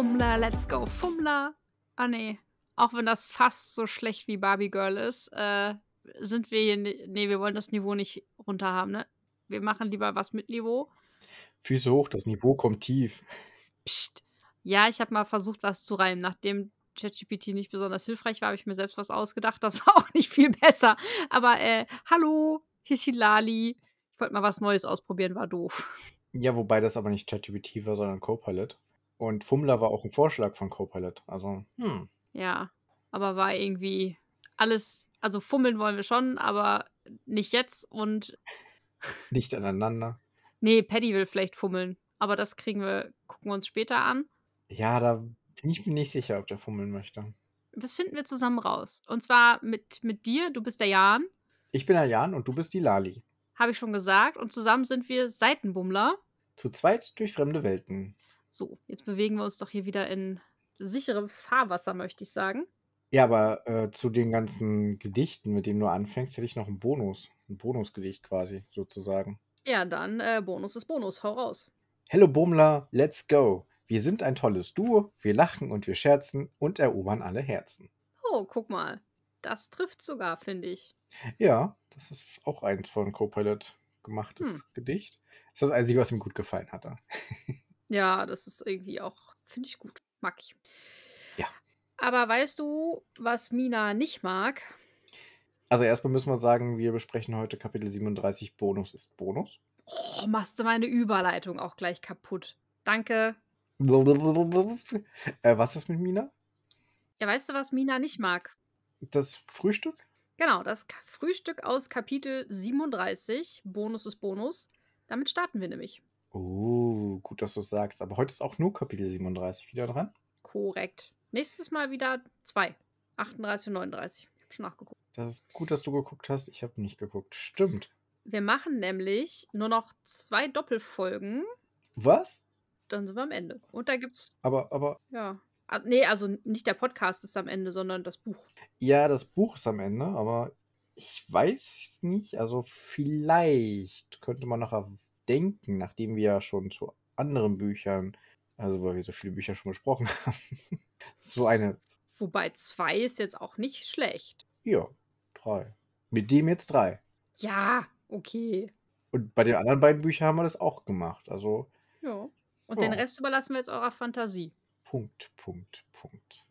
Fummler, let's go, Fummler. Ah, nee. Auch wenn das fast so schlecht wie Barbie Girl ist, sind wir hier ne, wir wollen das Niveau nicht runter haben, ne? Wir machen lieber was mit Niveau. Füße hoch, das Niveau kommt tief. Psst. Ja, ich habe mal versucht, was zu reimen. Nachdem ChatGPT nicht besonders hilfreich war, habe ich mir selbst was ausgedacht. Das war auch nicht viel besser. Aber, hallo, Hichilali. Ich wollte mal was Neues ausprobieren, war doof. Ja, wobei das aber nicht ChatGPT war, sondern Copilot. Und Fummler war auch ein Vorschlag von Copilot. Also, Ja, aber war irgendwie alles also fummeln wollen wir schon, aber nicht jetzt und nicht aneinander. ne, Paddy will vielleicht fummeln, aber das gucken wir uns später an. Ja, da bin ich mir nicht sicher, ob der fummeln möchte. Das finden wir zusammen raus. Und zwar mit dir, du bist der Jan, Ich bin der Jan und du bist die Lali. habe ich schon gesagt, und zusammen sind wir Seitenbummler. Zu zweit durch fremde Welten. So, jetzt bewegen wir uns doch hier wieder in sicherem Fahrwasser, möchte ich sagen. Ja, aber zu den ganzen Gedichten, mit denen du anfängst, hätte ich noch einen Bonus. Ein Bonusgedicht quasi, sozusagen. Ja, dann, Bonus ist Bonus, hau raus. Hello Bummler, let's go. Wir sind ein tolles Duo, wir lachen und wir scherzen und erobern alle Herzen. Oh, guck mal. Das trifft sogar, finde ich. Ja, das ist auch eins von Copilot Hm. gemachtes Gedicht. Das ist das Einzige, was mir gut gefallen hatte. Ja, das ist irgendwie auch finde ich gut. Mag ich. Ja. Aber weißt du, was Mina nicht mag? Also erstmal müssen wir sagen, wir besprechen heute Kapitel 37, Bonus ist Bonus. Oh, machst du meine Überleitung auch gleich kaputt. Danke. Was ist mit Mina? Ja, weißt du, was Mina nicht mag? Das Frühstück? Genau, das Frühstück aus Kapitel 37, Bonus ist Bonus. Damit starten wir nämlich. Oh, gut, dass du es sagst. Aber heute ist auch nur Kapitel 37 wieder dran. Korrekt. Nächstes Mal wieder 2. 38 und 39. Ich habe schon nachgeguckt. Das ist gut, dass du geguckt hast. Ich habe nicht geguckt. Stimmt. Wir machen nämlich nur noch 2 Doppelfolgen, Was? dann sind wir am Ende. Und da gibt's Aber, ja. Ne, also nicht der Podcast ist am Ende, sondern das Buch. ja, das Buch ist am Ende, aber ich weiß nicht. Also vielleicht könnte man nachher denken, nachdem wir ja schon zu anderen Büchern, also weil wir so viele Bücher schon besprochen haben, so eine, Wobei 2 ist jetzt auch nicht schlecht. ja, 3. Mit dem jetzt 3. Ja, okay. Und bei den anderen beiden Büchern haben wir das auch gemacht. Also, Ja. Und den ja, Rest überlassen wir jetzt eurer Fantasie. Punkt, Punkt, Punkt.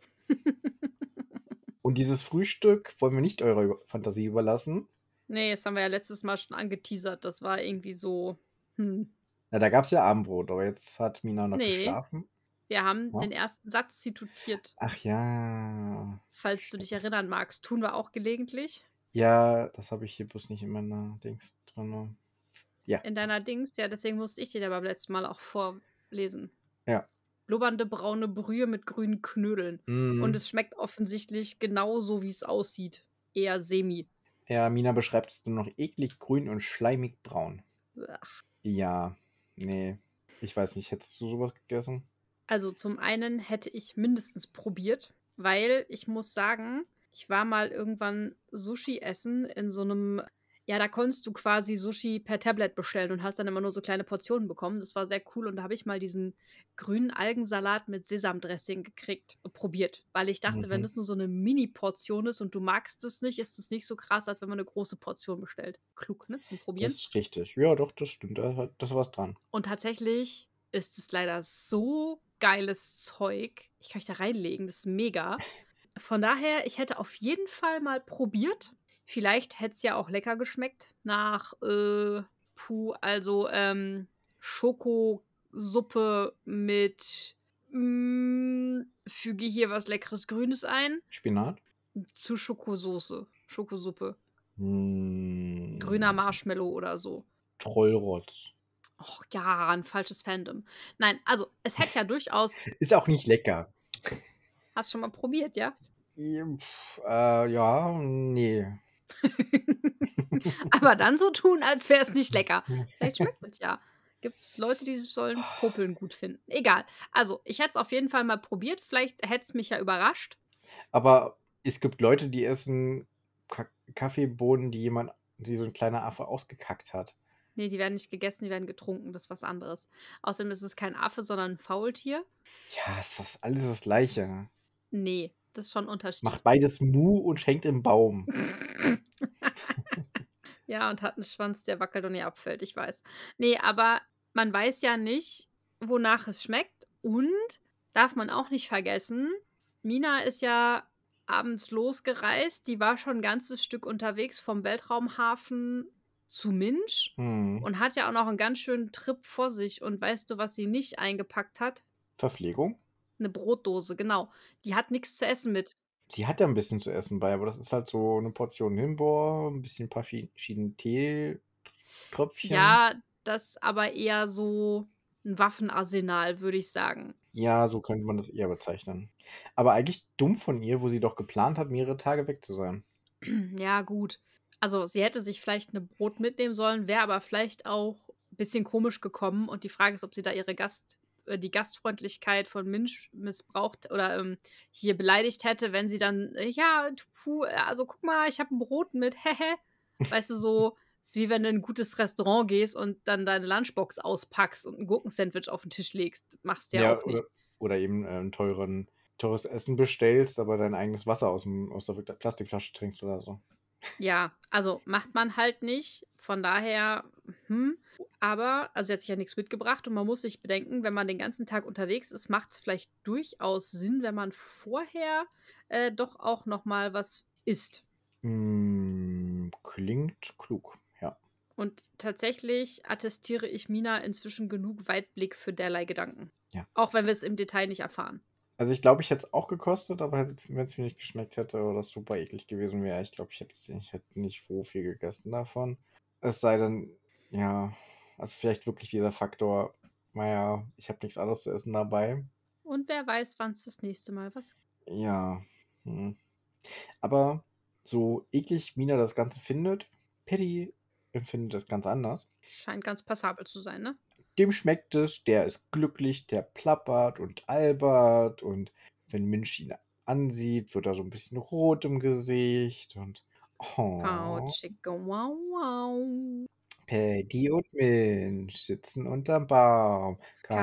Und dieses Frühstück wollen wir nicht eurer Fantasie überlassen. Ne, das haben wir ja letztes Mal schon angeteasert. Das war irgendwie so, Na, da gab es ja Abendbrot, aber jetzt hat Mina noch ne, geschlafen. wir haben Ja? den ersten Satz zitiert. Ach ja. Falls du dich erinnern magst, tun wir auch gelegentlich. Ja, das habe ich hier bloß nicht in meiner Dings drin. Ja, In deiner Dings, ja, deswegen musste ich dir ja beim letzten Mal auch vorlesen. ja. Blubbernde braune Brühe mit grünen Knödeln. Und Mhm. es schmeckt offensichtlich genauso, wie es aussieht. Eher semi. Ja, Mina beschreibt es nur noch eklig grün und schleimig braun. Ach. Ja, nee. Ich weiß nicht, hättest du sowas gegessen? Also, zum einen hätte ich mindestens probiert, weil ich muss sagen, ich war mal irgendwann Sushi essen in so einem. Ja, da konntest du quasi Sushi per Tablet bestellen und hast dann immer nur so kleine Portionen bekommen. Das war sehr cool und da habe ich mal diesen grünen Algensalat mit Sesamdressing probiert, weil ich dachte, wenn Mhm. das nur so eine Mini-Portion ist und du magst es nicht, ist es nicht so krass, als wenn man eine große Portion bestellt. Klug, ne, zum Das Probieren. ist richtig. Ja, doch, das stimmt. Da ist was dran. Und tatsächlich ist es leider so geiles Zeug. Ich kann mich da reinlegen, das ist mega. Von daher, ich hätte auf jeden Fall mal probiert. Vielleicht hätte es ja auch lecker geschmeckt nach, also, Schokosuppe mit, füge hier was Leckeres Grünes ein, Spinat? zu Schokosoße, Schokosuppe, grüner Hm, Marshmallow oder so. Trollrotz. Och ja, ein falsches Fandom. Nein, also, es hätte ja durchaus Ist auch nicht lecker. hast schon mal probiert, ja? Ja, ne. Aber dann so tun, als wäre es nicht lecker. Vielleicht schmeckt es ja. Gibt's Leute, die sollen Popeln gut finden. Egal. Also, ich hätte es auf jeden Fall mal probiert. Vielleicht hätte es mich ja überrascht. Aber es gibt Leute, die essen Kaffeebohnen, die so 'n kleiner Affe ausgekackt hat. Nee, die werden nicht gegessen, die werden getrunken. Das ist was anderes. Außerdem ist es kein Affe, sondern ein Faultier. Ja, ist das alles das Gleiche. Nee, das ist schon 'n Macht Unterschied. beides Mu und hängt im Baum. Ja, und hat 'n Schwanz, der wackelt und ihr abfällt, ich weiß. Ne, aber man weiß ja nicht, wonach es schmeckt und darf man auch nicht vergessen, Mina ist ja abends losgereist. Die war schon 'n ganzes Stück unterwegs vom Weltraumhafen zu Minch Mhm. und hat ja auch noch 'n ganz schönen Trip vor sich. Und weißt du, was sie nicht eingepackt hat? Verpflegung? 'Ne Brotdose, genau. Die hat nix zu essen mit. Sie hat ja 'n bisschen zu essen bei, aber das ist halt so 'ne Portion Himbeer, 'n bisschen paar verschiedene Teetröpfchen. Ja, das aber eher so 'n Waffenarsenal, würde ich sagen. Ja, so könnte man das eher bezeichnen. Aber eigentlich dumm von ihr, wo sie doch geplant hat, mehrere Tage weg zu sein. Ja, gut. Also, sie hätte sich vielleicht 'ne Brot mitnehmen sollen, wäre aber vielleicht auch bisschen komisch gekommen und die Frage ist, ob sie da ihre die Gastfreundlichkeit von Minch missbraucht oder, hier beleidigt hätte, wenn sie dann: „Ja, puh, also guck mal, ich habe 'n Brot mit, hä." Weißt du, so ist wie wenn du in 'n gutes Restaurant gehst und dann deine Lunchbox auspackst und 'n Gurkensandwich auf 'n Tisch legst. Machst du ja Ja, auch nicht. oder eben, 'n teures Essen bestellst, aber dein eigenes Wasser aus der Plastikflasche trinkst oder so. Ja, also macht man halt nicht. Von daher, aber also sie hat sich ja nichts mitgebracht und man muss sich bedenken, wenn man den ganzen Tag unterwegs ist, macht es vielleicht durchaus Sinn, wenn man vorher, doch auch noch mal was isst. Klingt klug, ja. Und tatsächlich attestiere ich Mina inzwischen genug Weitblick für derlei Gedanken. Ja. Auch wenn wir es im Detail nicht erfahren. Also, ich glaube, ich hätte es auch gekostet, aber wenn es mir nicht geschmeckt hätte oder es super eklig gewesen wäre, ich glaube, ich hätte nicht so viel gegessen davon. Es sei denn, ja, also vielleicht wirklich dieser Faktor, na ja, ich habe nichts anderes zu essen dabei. Und wer weiß, wann es das nächste Mal was Ja, aber so eklig Mina das Ganze findet, Paddy empfindet das ganz anders. scheint ganz passabel zu sein, ne? Dem schmeckt es, der ist glücklich, der plappert und albert und wenn Minch ihn ansieht, wird er so ein bisschen rot im Gesicht und Pow, oh, chicka wow wow. Paddy und Minch sitzen unterm Baum.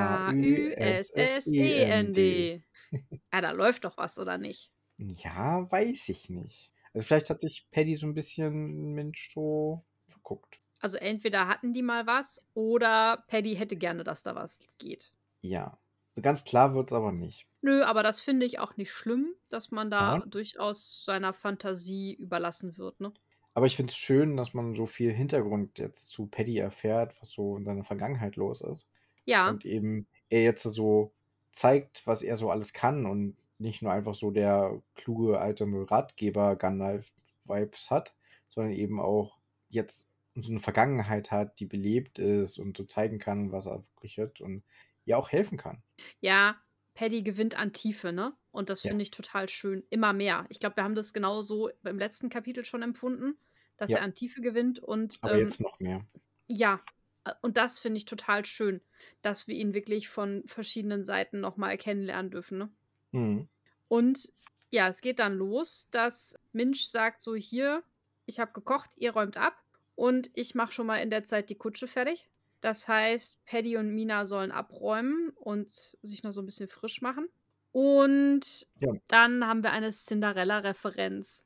Küssend. K-Ü-S-S-E-N-D. Ja, da läuft doch was, oder nicht? Ja, weiß ich nicht. Also, vielleicht hat sich Paddy so ein bisschen Minch so verguckt. Also, entweder hatten die mal was oder Paddy hätte gerne, dass da was geht. Ja. So ganz klar wird's aber nicht. Nö, aber das finde ich auch nicht schlimm, dass man da Ja. durchaus seiner Fantasie überlassen wird, ne? Aber ich finde es schön, dass man so viel Hintergrund jetzt zu Paddy erfährt, was so in seiner Vergangenheit los ist. Ja, Und eben er jetzt so zeigt, was er so alles kann und nicht nur einfach so der kluge alte Ratgeber Gandalf-Vibes hat, sondern eben auch jetzt so eine Vergangenheit hat, die belebt ist und so zeigen kann, was er wirklich hat und ja auch helfen kann. ja, Paddy gewinnt an Tiefe, ne? Und das Ja, finde ich total schön. Immer mehr. Ich glaube, wir haben das genauso im letzten Kapitel schon empfunden, dass ja, er an Tiefe gewinnt und, aber jetzt noch mehr. ja, und das finde ich total schön, dass wir ihn wirklich von verschiedenen Seiten noch mal kennenlernen dürfen, ne? Mhm. Und ja, es geht dann los, dass Minch sagt so: „Hier, ich habe gekocht, ihr räumt ab und ich mache schon mal in der Zeit die Kutsche fertig." Das heißt, Paddy und Mina sollen abräumen und sich noch so ein bisschen frisch machen. Und Ja, dann haben wir eine Cinderella-Referenz.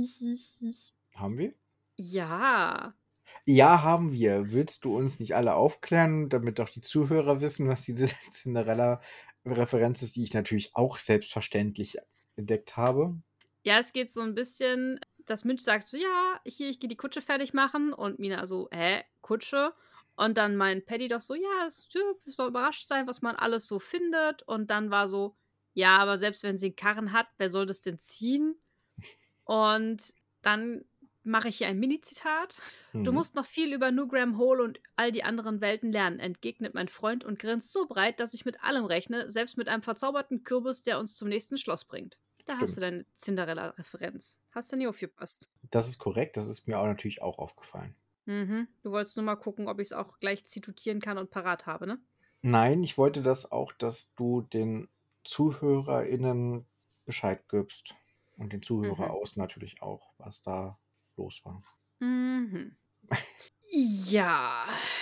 haben wir? Ja. Ja, haben wir. Willst du uns nicht alle aufklären, damit auch die Zuhörer wissen, was diese Cinderella-Referenz ist, die ich natürlich auch selbstverständlich entdeckt habe? Ja, es geht so ein bisschen, dass Mitch sagt so: „Ja, hier, ich gehe die Kutsche fertig machen." Und Mina so: „Hä, Kutsche?" Und dann meint Paddy doch so: „Ja, es ja, wirst doch überrascht sein, was man alles so findet." Und dann war so: „Ja, aber selbst wenn sie 'n Karren hat, wer soll das denn ziehen?" Und dann mache ich hier ein Mini-Zitat: „Du Mhm. musst noch viel über Newgram Hole und all die anderen Welten lernen", entgegnet mein Freund und grinst so breit, dass ich mit allem rechne, selbst mit einem verzauberten Kürbis, der uns zum nächsten Schloss bringt. Da hast du Stimmt. deine Cinderella-Referenz. Hast du nie aufgepasst. Das ist korrekt, das ist mir auch natürlich auch aufgefallen. Mhm. Du wolltest nur mal gucken, ob ich es auch gleich zitieren kann und parat habe, ne? Nein, ich wollte das auch, dass du den ZuhörerInnen Bescheid gibst und den Zuhörer Mhm. aus natürlich auch, was da los war. Mhm. Ja.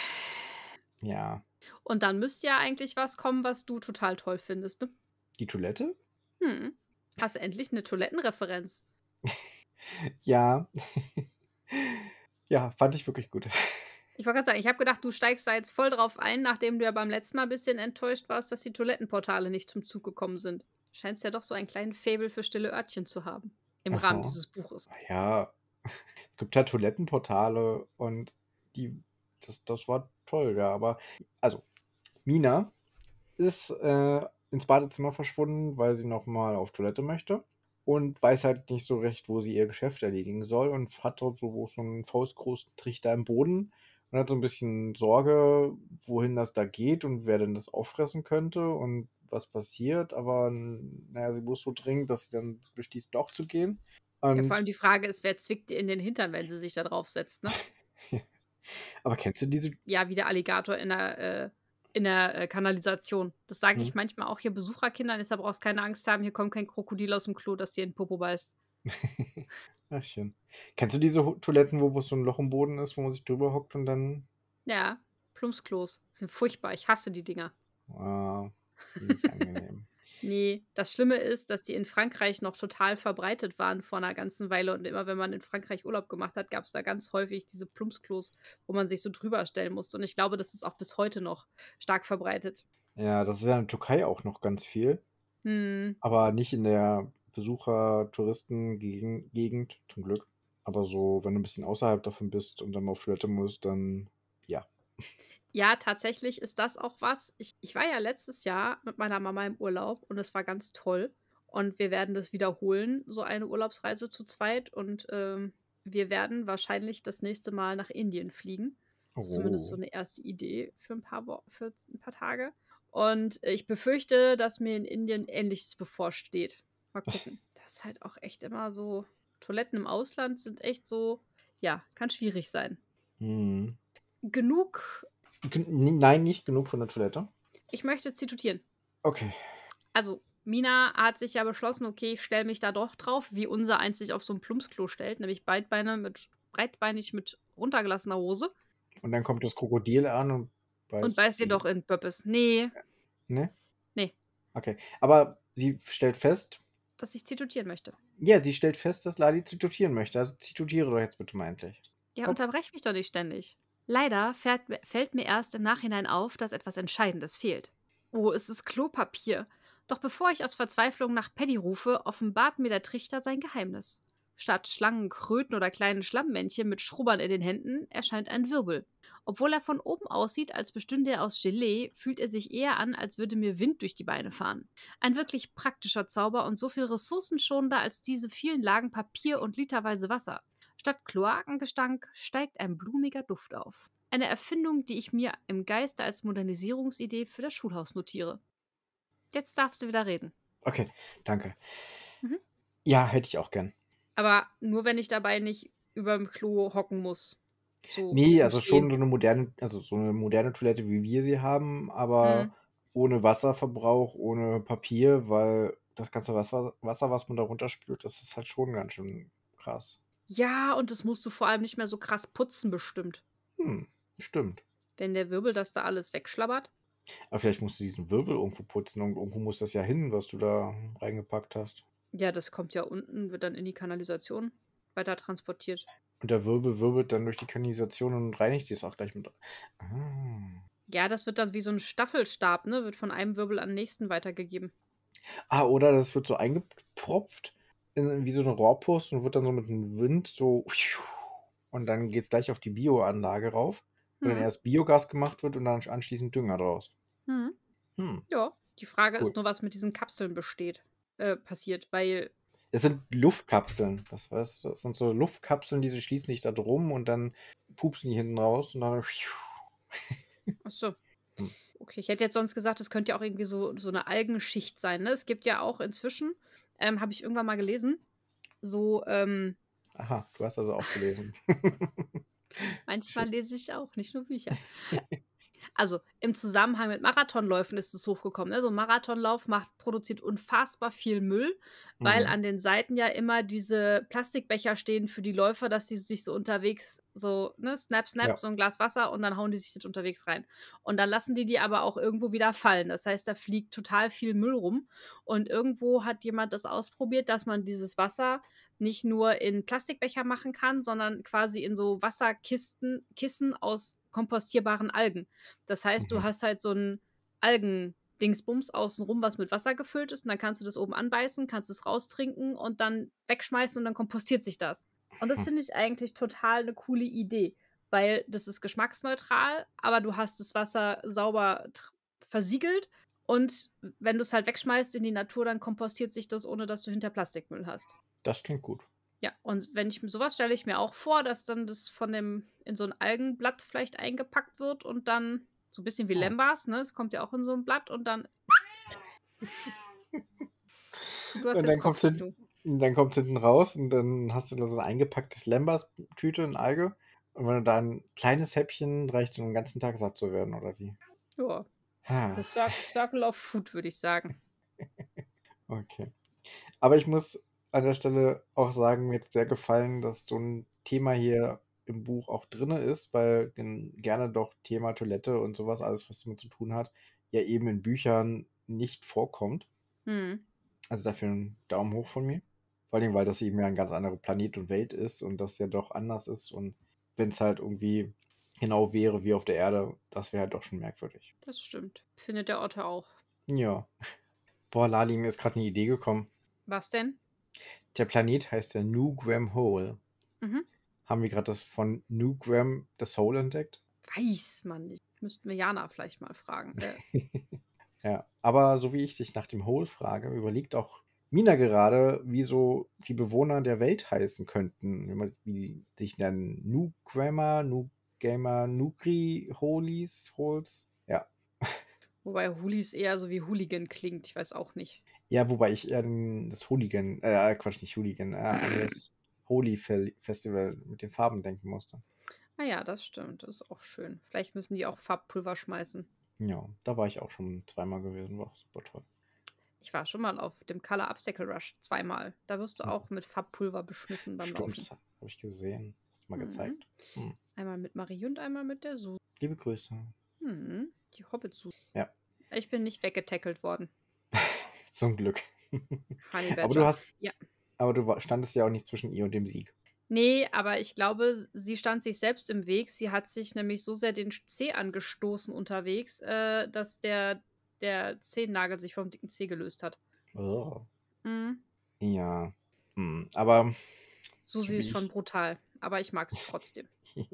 Ja. Und dann müsste ja eigentlich was kommen, was du total toll findest, ne? Die Toilette? Mhm. Hast du endlich 'ne Toilettenreferenz? Ja. Ja, fand ich wirklich gut. Ich wollte grad sagen, ich habe gedacht, du steigst da jetzt voll drauf ein, nachdem du ja beim letzten Mal bisschen enttäuscht warst, dass die Toilettenportale nicht zum Zug gekommen sind. Scheinst ja doch so einen kleinen Faible für stille Örtchen zu haben im Rahmen Aha. dieses Buches. Na ja, es gibt halt Toilettenportale und die das war toll, ja, aber also, Mina ist, ins Badezimmer verschwunden, weil sie noch mal auf Toilette möchte und weiß halt nicht so recht, wo sie ihr Geschäft erledigen soll und hat dort so 'n faustgroßen Trichter im Boden und hat so 'n bisschen Sorge, wohin das da geht und wer denn das auffressen könnte und was passiert. Aber, na ja, sie muss so dringend, dass sie dann beschließt, doch zu gehen. Ja, vor Und allem die Frage ist, wer zwickt ihr in den Hintern, wenn sie sich da draufsetzt, ne? aber kennst du diese Ja, wie der Alligator in der, Kanalisation. Das sage mhm. ich manchmal auch hier Besucherkindern, deshalb brauchst keine Angst haben, hier kommt kein Krokodil aus'm Klo, das dir in 'n Popo beißt. Ach schön. Kennst du diese Ho Toiletten, wo so 'n Loch im Boden ist, wo man sich drüber hockt und dann Ja, Plumpsklos sind furchtbar. Ich hasse die Dinger. nicht angenehm. Ne, das Schlimme ist, dass die in Frankreich noch total verbreitet waren vor 'ner ganzen Weile und immer wenn man in Frankreich Urlaub gemacht hat, gab's da ganz häufig diese Plumpsklos, wo man sich so drüber stellen musste und ich glaube, das ist auch bis heute noch stark verbreitet. Ja, das ist ja in der Türkei auch noch ganz viel, Mhm. aber nicht in der Besucher-Touristen-Gegend zum Glück. Aber so, wenn du 'n bisschen außerhalb davon bist und dann mal auf Toilette musst, dann ja. Ja, tatsächlich ist das auch was. Ich war ja letztes Jahr mit meiner Mama im Urlaub und es war ganz toll. Und wir werden das wiederholen, so eine Urlaubsreise zu zweit. Und wir werden wahrscheinlich das nächste Mal nach Indien fliegen. Das ist zumindest so Oh. eine erste Idee für ein paar Tage. Und ich befürchte, dass mir in Indien Ähnliches bevorsteht. Mal gucken. Das ist halt auch echt immer so. Toiletten im Ausland sind echt so, ja, kann schwierig sein. Mhm. Genug. Nein, nicht genug von der Toilette? Ich möchte zitieren. Okay. Also, Mina hat sich ja beschlossen: „Okay, ich stelle mich da doch drauf“, wie unsereins sich auf so 'n Plumpsklo stellt, nämlich breitbeinig mit runtergelassener Hose Und dann kommt das Krokodil an und und beißt beißt ihr sie. doch in Pöppes. Ne, Ne? ne, Okay. Aber sie stellt fest dass ich zitieren möchte. ja, sie stellt fest, dass Lali zitieren möchte. Also zitiere doch jetzt bitte mal endlich. Ja, Hopp. unterbrech mich doch nicht ständig. Leider fällt mir erst im Nachhinein auf, dass etwas Entscheidendes fehlt. Oh, es ist Klopapier. Doch bevor ich aus Verzweiflung nach Paddy rufe, offenbart mir der Trichter sein Geheimnis. Statt Schlangen, Kröten oder kleinen Schlammmännchen mit Schrubbern in den Händen erscheint ein Wirbel. Obwohl er von oben aussieht, als bestünde er aus Gelee, fühlt er sich eher an, als würde mir Wind durch die Beine fahren. Ein wirklich praktischer Zauber und so viel ressourcenschonender als diese vielen Lagen Papier und literweise Wasser. Statt Kloakengestank steigt ein blumiger Duft auf. Eine Erfindung, die ich mir im Geiste als Modernisierungsidee für das Schulhaus notiere. Jetzt darfst du wieder reden. Okay, danke. Mhm. Ja, hätte ich auch gern. Aber nur, wenn ich dabei nicht überm Klo hocken muss. So Ne, im also schon Stehen. so 'ne moderne Toilette, wie wir sie haben, aber Mhm. ohne Wasserverbrauch, ohne Papier, weil das ganze Wasser, was man da runterspült, das ist halt schon ganz schön krass. Ja, und das musst du vor allem nicht mehr so krass putzen bestimmt. Hm, stimmt. Wenn der Wirbel das da alles wegschlabbert. Aber vielleicht musst du diesen Wirbel irgendwo putzen und irgendwo muss das ja hin, was du da reingepackt hast. Ja, das kommt ja unten, wird dann in die Kanalisation weiter transportiert. Und der Wirbel wirbelt dann durch die Kanalisation und reinigt das auch gleich mit. Ah. Ja, das wird dann wie so ein Staffelstab, ne? Wird von einem Wirbel an den nächsten weitergegeben. Oder das wird so eingepropft in wie so 'ne Rohrpost und wird dann so mit dem Wind so und dann geht's gleich auf die Bioanlage rauf, wo dann Mhm. erst Biogas gemacht wird und dann anschließend Dünger draus. Mhm. Hm, Ja, die Frage cool. ist nur, was mit diesen Kapseln passiert, weil Das sind Luftkapseln. Das sind so Luftkapseln, die schließen sich da drum und dann pupsen die hinten raus und dann ach so, hm. okay. Ich hätte jetzt sonst gesagt, es könnte ja auch irgendwie so 'ne Algenschicht sein, ne? Es gibt ja auch inzwischen, habe ich irgendwann mal gelesen, so, Aha, du hast also auch gelesen. manchmal Schön. lese ich auch, nicht nur Bücher. Also, im Zusammenhang mit Marathonläufen ist es hochgekommen, ne? So 'n Marathonlauf produziert unfassbar viel Müll, weil Mhm. an den Seiten ja immer diese Plastikbecher stehen für die Läufer, dass sie sich so unterwegs so, ne, snap, snap, Ja. so 'n Glas Wasser und dann hauen die sich das unterwegs rein. Und dann lassen die aber auch irgendwo wieder fallen. Das heißt, da fliegt total viel Müll rum und irgendwo hat jemand das ausprobiert, dass man dieses Wasser nicht nur in Plastikbecher machen kann, sondern quasi in so Kissen aus kompostierbaren Algen. Das heißt, du Mhm. hast halt so 'n Algendingsbums außenrum, was mit Wasser gefüllt ist und dann kannst du das oben anbeißen, kannst es raustrinken und dann wegschmeißen und dann kompostiert sich das. Und das Hm. finde ich eigentlich total 'ne coole Idee, weil das ist geschmacksneutral, aber du hast das Wasser sauber versiegelt und wenn du's halt wegschmeißt in die Natur, dann kompostiert sich das, ohne dass du hinter Plastikmüll hast. Das klingt gut. Ja, und wenn ich mir so was stelle ich mir auch vor, dass dann das von dem in so 'n Algenblatt vielleicht eingepackt wird und dann so bisschen wie Ah. Lembas, ne? Das kommt ja auch in so 'n Blatt und dann du hast Und jetzt Kopfkino. dann kommt's hinten raus und dann hast du da so 'n eingepacktes Lembas-Tüte in Alge. Und wenn du da 'n kleines Häppchen reicht, um 'n ganzen Tag satt zu werden, oder wie? Ja, Ha. the Circle of Food, würde ich sagen. Okay. Aber ich muss an der Stelle auch sagen, mir hat's sehr gefallen, dass so 'n Thema hier im Buch auch drinne ist, weil gerne doch Thema Toilette und so was, alles, was damit zu tun hat, ja eben in Büchern nicht vorkommt. Mhm. Also, dafür 'n Daumen hoch von mir. Vor allen Dingen, weil das eben ja 'n ganz anderer Planet und Welt ist und das ja doch anders ist. Und wenn's halt irgendwie genau wäre wie auf der Erde, das wäre halt doch schon merkwürdig. Das stimmt. Findet der Otter auch. Ja. Boah, Lali, mir ist grad 'ne Idee gekommen. Was denn? Der Planet heißt ja New Graham Hole. Mhm. Haben wir grad das von New Graham das Hole entdeckt? Weiß man nicht. Müssten wir Jana vielleicht mal fragen. Ja, aber so wie ich dich nach dem Hole frage, überlegt auch Mina gerade, wie so die Bewohner der Welt heißen könnten, wie die sich nennen. Newgrammer, Newgamer, Nugri, Holies, Holes? Ja. Wobei Hulis eher so wie Hooligan klingt, ich weiß auch nicht. Ja, wobei ich eher das Hooligan Quatsch, nicht Hooligan, an das Holi Festival mit den Farben denken musste. Ah ja, das stimmt. Das ist auch schön. Vielleicht müssen die auch Farbpulver schmeißen. Ja, da war ich auch schon zweimal gewesen, war auch super toll. Ich war schon mal auf dem Color Obstacle Rush zweimal. Da wirst du Mhm. auch mit Farbpulver beschmissen beim Stimmt, Laufen. das habe ich gesehen. Hast du mal Mhm. gezeigt. Mhm. Einmal mit Marie und einmal mit der Su. Liebe Grüße. Mhm. Die Hobbit-Su. Ja. Ich bin nicht weggetackelt worden. Zum Glück. Honey Aber du Badger. hast Ja. aber du standest ja auch nicht zwischen ihr und dem Sieg. Ne, aber ich glaube, sie stand sich selbst im Weg. Sie hat sich nämlich so sehr den Zeh angestoßen unterwegs, dass der Zehennagel sich vom dicken Zeh gelöst hat. Oh. Mhm. Ja. Aber so Susi ist wie schon ich brutal, aber ich mag sie trotzdem.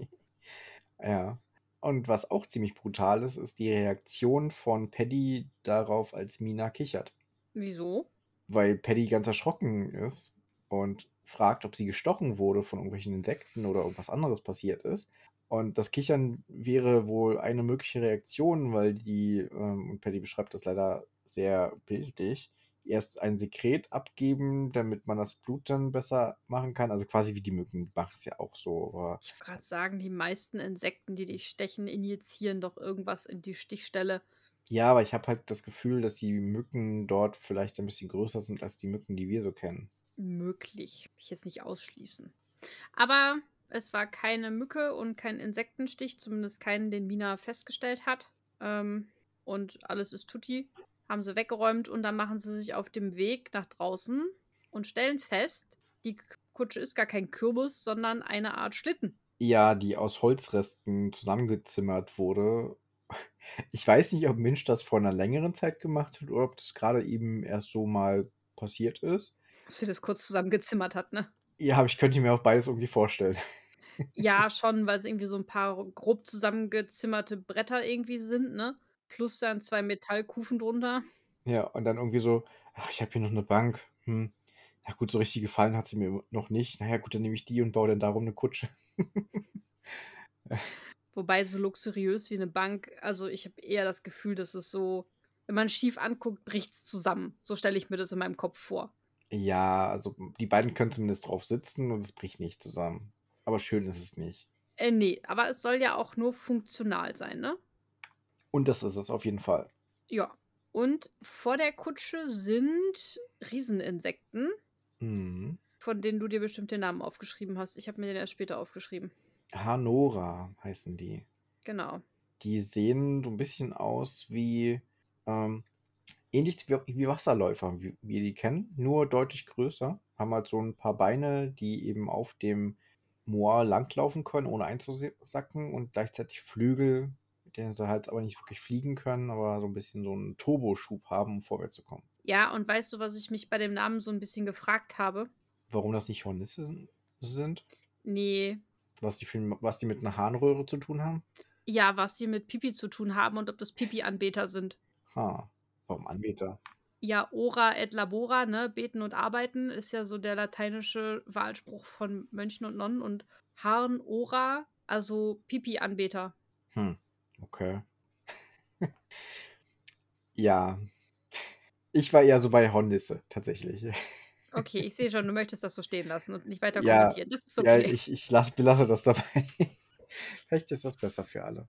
Ja. Und was auch ziemlich brutal ist, ist die Reaktion von Paddy darauf, als Mina kichert. Wieso? Weil Paddy ganz erschrocken ist und fragt, ob sie gestochen wurde von irgendwelchen Insekten oder irgendwas anderes passiert ist. Und das Kichern wäre wohl eine mögliche Reaktion, weil und Paddy beschreibt das leider sehr bildlich, erst ein Sekret abgeben, damit man das Blut dann besser machen kann. Also quasi wie die Mücken, die machen's ja auch so, aber Ich wollte grad sagen, die meisten Insekten, die dich stechen, injizieren doch irgendwas in die Stichstelle. ja, aber ich habe halt das Gefühl, dass die Mücken dort vielleicht ein bisschen größer sind als die Mücken, die wir so kennen. Möglich. Will ich jetzt nicht ausschließen. Aber es war keine Mücke und kein Insektenstich, zumindest keinen, den Mina festgestellt hat. Und alles ist tutti. Haben sie weggeräumt und dann machen sie sich auf dem Weg nach draußen und stellen fest, die Kutsche ist gar kein Kürbis, sondern eine Art Schlitten. Ja, die aus Holzresten zusammengezimmert wurde. Ich weiß nicht, ob Minch das vor einer längeren Zeit gemacht hat oder ob das gerade eben erst so mal passiert ist. Ob sie das kurz zusammengezimmert hat, ne? Ja, aber ich könnte mir auch beides irgendwie vorstellen. Ja, schon, weil es irgendwie so ein paar grob zusammengezimmerte Bretter irgendwie sind, ne? Plus dann 2 Metallkufen drunter. Ja, und dann irgendwie so: „Ach, ich habe hier noch eine Bank. Hm, ja gut, so richtig gefallen hat sie mir noch nicht. Na ja, gut, dann nehme ich die und baue dann darum eine Kutsche.“ Wobei so luxuriös wie 'ne Bank also, ich habe eher das Gefühl, dass es so wenn man schief anguckt, bricht's zusammen. So stelle ich mir das in meinem Kopf vor. Ja, also, die beiden können zumindest drauf sitzen und es bricht nicht zusammen. Aber schön ist es nicht. Ne, aber es soll ja auch nur funktional sein, ne? Und das ist es auf jeden Fall. Ja. Und vor der Kutsche sind Rieseninsekten, Mhm. von denen du dir bestimmt den Namen aufgeschrieben hast. Ich habe mir den erst später aufgeschrieben. Hanora heißen die. Genau. Die sehen so ein bisschen aus wie, ähm, ähnlich wie Wasserläufer, wie wir die kennen, nur deutlich größer. Haben halt so ein paar Beine, die eben auf dem Moor langlaufen können, ohne einzusacken und gleichzeitig Flügel, mit denen sie halt aber nicht wirklich fliegen können, aber so ein bisschen so einen Turboschub haben, um vorwärts zu kommen. Ja, und weißt du, was ich mich bei dem Namen so ein bisschen gefragt habe? Warum das nicht Hornisse sind? Ne, Was die mit einer Harnröhre zu tun haben? ja, was sie mit Pipi zu tun haben und ob das Pipi-Anbeter sind. Ha, warum Anbieter? Ja, ora et labora, ne, beten und arbeiten ist ja so der lateinische Wahlspruch von Mönchen und Nonnen und Harn ora, also Pipi-Anbeter. Hm, okay. Ja, ich war eher so bei Hornisse, tatsächlich. Okay, ich sehe schon, du möchtest das so stehen lassen und nicht weiter Ja, kommentieren. Das ist ja, okay. ich belasse das dabei. Vielleicht ist das besser für alle.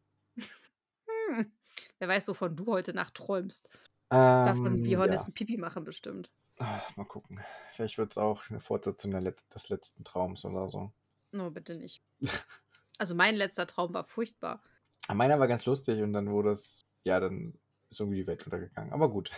Hm. Wer weiß, wovon du heute Nacht träumst. Davon, wie Ja. Hornissen Pipi machen bestimmt. Mal gucken. Vielleicht wird es auch eine Fortsetzung des letzten Traums oder so. Oh, bitte nicht. Also, mein letzter Traum war furchtbar. Meiner war ganz lustig und dann wurde es, ja, dann ist irgendwie die Welt untergegangen. Aber gut.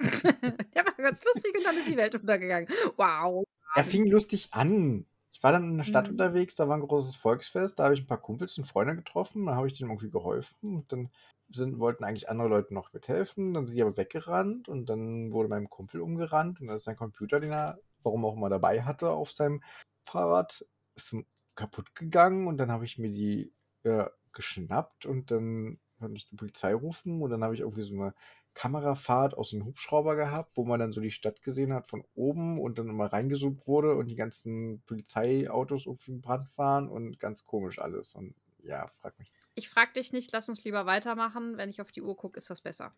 Der war ganz lustig und dann ist die Welt untergegangen. Wow. Er fing lustig an. Ich war dann in der Stadt Mhm. unterwegs, da war ein großes Volksfest, da habe ich ein paar Kumpels und Freunde getroffen, da habe ich denen irgendwie geholfen und dann wollten eigentlich andere Leute noch mithelfen, dann sind die aber weggerannt und dann wurde mein Kumpel umgerannt und dann ist sein Computer, den er, warum auch immer, dabei hatte auf seinem Fahrrad, ist dann kaputt gegangen und dann habe ich mir die geschnappt und dann konnte ich die Polizei rufen und dann habe ich irgendwie so eine Kamerafahrt aus dem Hubschrauber gehabt, wo man dann so die Stadt gesehen hat von oben und dann immer reingezoomt wurde und die ganzen Polizeiautos irgendwie im Brand waren und ganz komisch alles. Und ja, frag mich. Ich frage dich nicht, lass uns lieber weitermachen. Wenn ich auf die Uhr gucke, ist das besser.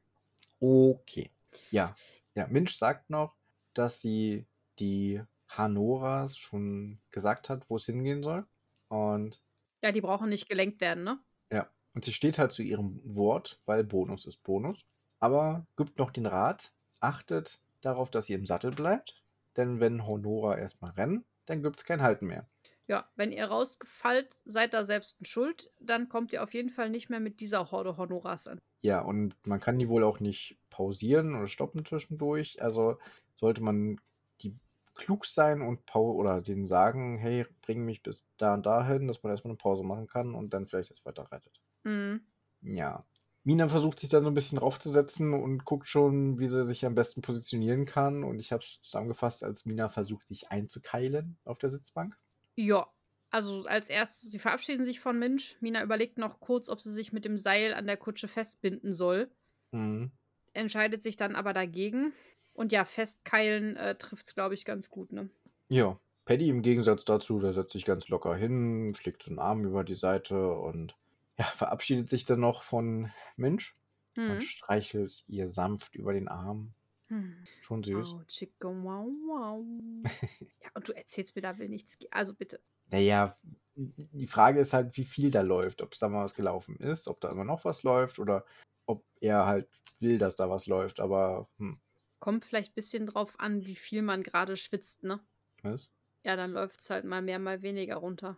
Okay. Ja. Ja, Minch sagt noch, dass sie die Hanoras schon gesagt hat, wo es hingehen soll. Und Ja, die brauchen nicht gelenkt werden, ne? ja, und sie steht halt zu ihrem Wort, weil Bonus ist Bonus. Aber gibt noch den Rat, achtet darauf, dass ihr im Sattel bleibt. Denn wenn Honora erstmal rennen, dann gibt es kein Halten mehr. Ja, wenn ihr rausgefallt, seid da selbst schuld, dann kommt ihr auf jeden Fall nicht mehr mit dieser Horde Honorars an. Ja, und man kann die wohl auch nicht pausieren oder stoppen zwischendurch. Also sollte man die klug sein und oder denen sagen, hey, bring mich bis da und dahin, dass man erstmal eine Pause machen kann und dann vielleicht erst weiter reitet. Mhm. Ja. Mina versucht sich dann so ein bisschen raufzusetzen und guckt schon, wie sie sich am besten positionieren kann. Und ich habe es zusammengefasst, als Mina versucht, sich einzukeilen auf der Sitzbank. Ja. Also als erstes, sie verabschieden sich von Minch. Mina überlegt noch kurz, ob sie sich mit dem Seil an der Kutsche festbinden soll. Mhm. Entscheidet sich dann aber dagegen. Und ja, festkeilen trifft es, glaube ich, ganz gut, ne? Ja. Paddy im Gegensatz dazu, der setzt sich ganz locker hin, schlägt so einen Arm über die Seite und ja, verabschiedet sich dann noch von Mensch und Hm. streichelt ihr sanft über den Arm. Hm. Schon süß. Wow, chicka wow wow. Ja, und du erzählst mir, da will nichts. Also bitte. Naja, die Frage ist halt, wie viel da läuft. Ob es da mal was gelaufen ist, ob da immer noch was läuft oder ob er halt will, dass da was läuft. Aber, Kommt vielleicht ein bisschen drauf an, wie viel man gerade schwitzt, ne? was? Ja, dann läuft's halt mal mehr, mal weniger runter.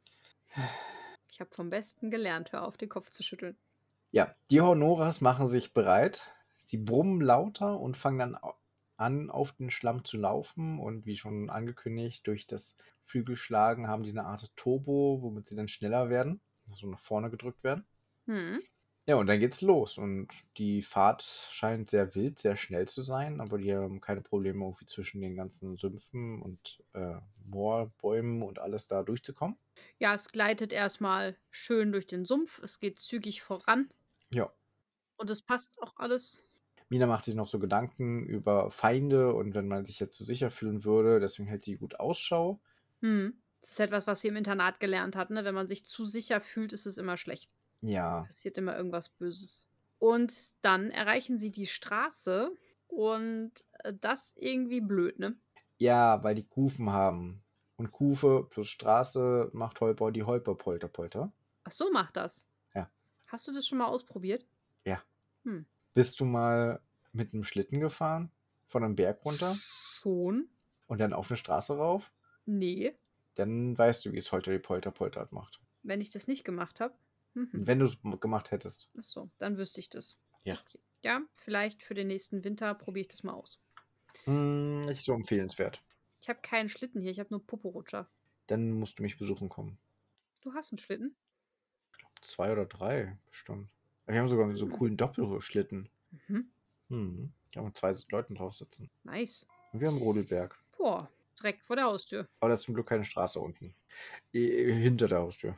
Ich habe vom Besten gelernt, hör auf, den Kopf zu schütteln. Ja, die Honoras machen sich bereit. Sie brummen lauter und fangen dann an, auf den Schlamm zu laufen. Und wie schon angekündigt, durch das Flügelschlagen haben die eine Art Turbo, womit sie dann schneller werden, so nach vorne gedrückt werden. Hm. Ja, und dann geht's los. Und die Fahrt scheint sehr wild, sehr schnell zu sein, aber die haben keine Probleme, irgendwie zwischen den ganzen Sümpfen und Moorbäumen und alles da durchzukommen. Ja, es gleitet erstmal schön durch den Sumpf. Es geht zügig voran Ja. und es passt auch alles. Mina macht sich noch so Gedanken über Feinde und wenn man sich jetzt so sicher fühlen würde, deswegen hält sie gut Ausschau. Hm. Das ist etwas, was sie im Internat gelernt hat, ne? Wenn man sich zu sicher fühlt, ist es immer schlecht. Ja, Passiert immer irgendwas Böses. Und dann erreichen sie die Straße und das irgendwie blöd, ne? ja, weil die Kufen haben. Und Kufe plus Straße macht die Holper, Polter, Polter. Ach so, macht das. Ja, Hast du das schon mal ausprobiert? ja. Hm. Bist du mal mit einem Schlitten gefahren? Von einem Berg runter Schon? und dann auf eine Straße rauf? Nee, Dann weißt du, wie es Holter die Polter Poltert macht. wenn ich das nicht gemacht habe. Und Mhm. wenn du es gemacht hättest. Achso, dann wüsste ich das. Ja. Okay. Ja, vielleicht für den nächsten Winter probiere ich das mal aus. Nicht so empfehlenswert. Ich habe keinen Schlitten hier, ich habe nur Poporutscher. Dann musst du mich besuchen kommen. Du hast einen Schlitten? 2 oder 3 bestimmt. Wir haben sogar so einen Hm. coolen Doppelschlitten. Mhm. Da haben 2 Leuten drauf sitzen. Nice. Und wir haben Rodelberg. Boah, direkt vor der Haustür. Aber da ist zum Glück keine Straße unten. Hinter der Haustür.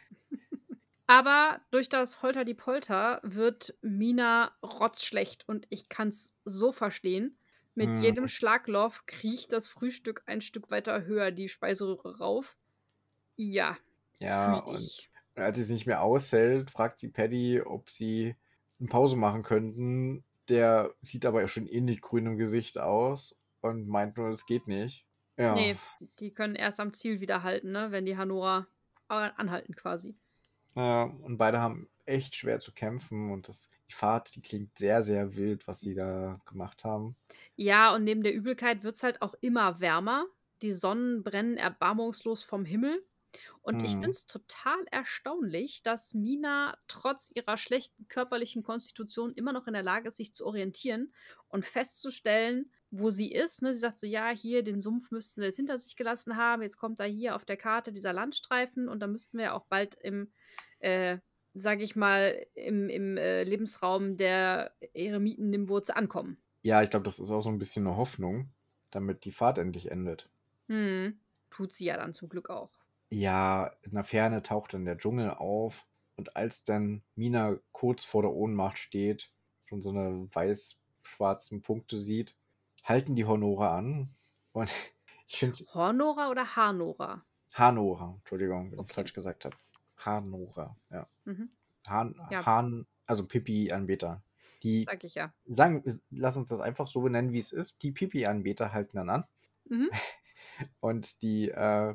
Aber durch das Holter die Polter wird Mina rotzschlecht und ich kann's so verstehen. Mit Hm, jedem Schlagloch kriecht das Frühstück ein Stück weiter höher die Speiseröhre rauf. Ja, ja, fühl und ich. als sie es nicht mehr aushält, fragt sie Paddy, ob sie eine Pause machen könnten. Der sieht aber schon ähnlich grün im Gesicht aus und meint nur, es geht nicht. Ja, Nee, die können erst am Ziel wieder halten, ne? Wenn die Hanora anhalten quasi. und beide haben echt schwer zu kämpfen und die Fahrt, die klingt sehr, sehr wild, was die da gemacht haben. Ja, und neben der Übelkeit wird's halt auch immer wärmer. Die Sonnen brennen erbarmungslos vom Himmel. Und ich finde Hm. es total erstaunlich, dass Mina trotz ihrer schlechten körperlichen Konstitution immer noch in der Lage ist, sich zu orientieren und festzustellen, wo sie ist. Ne? Sie sagt so, ja, hier, den Sumpf müssten sie jetzt hinter sich gelassen haben. Jetzt kommt da hier auf der Karte dieser Landstreifen und da müssten wir ja auch bald äh, sage ich mal, im Lebensraum der Eremiten Nimwurz ankommen. Ja, ich glaube, das ist auch so ein bisschen eine Hoffnung, damit die Fahrt endlich endet. Hm. Tut sie ja dann zum Glück auch. Ja, in der Ferne taucht dann der Dschungel auf und als dann Mina kurz vor der Ohnmacht steht, schon so eine weiß-schwarzen Punkte sieht, halten die Honora an und ich finde Hornora oder Hanora? Hanora, Entschuldigung, wenn ich es Okay. falsch gesagt habe. Hanora, ja. Mhm. Han, Ja, also Pipi-Anbeter. Die sag ich ja. sagen, lass uns das einfach so benennen, wie es ist. Die Pipi-Anbeter halten dann an Mhm. und die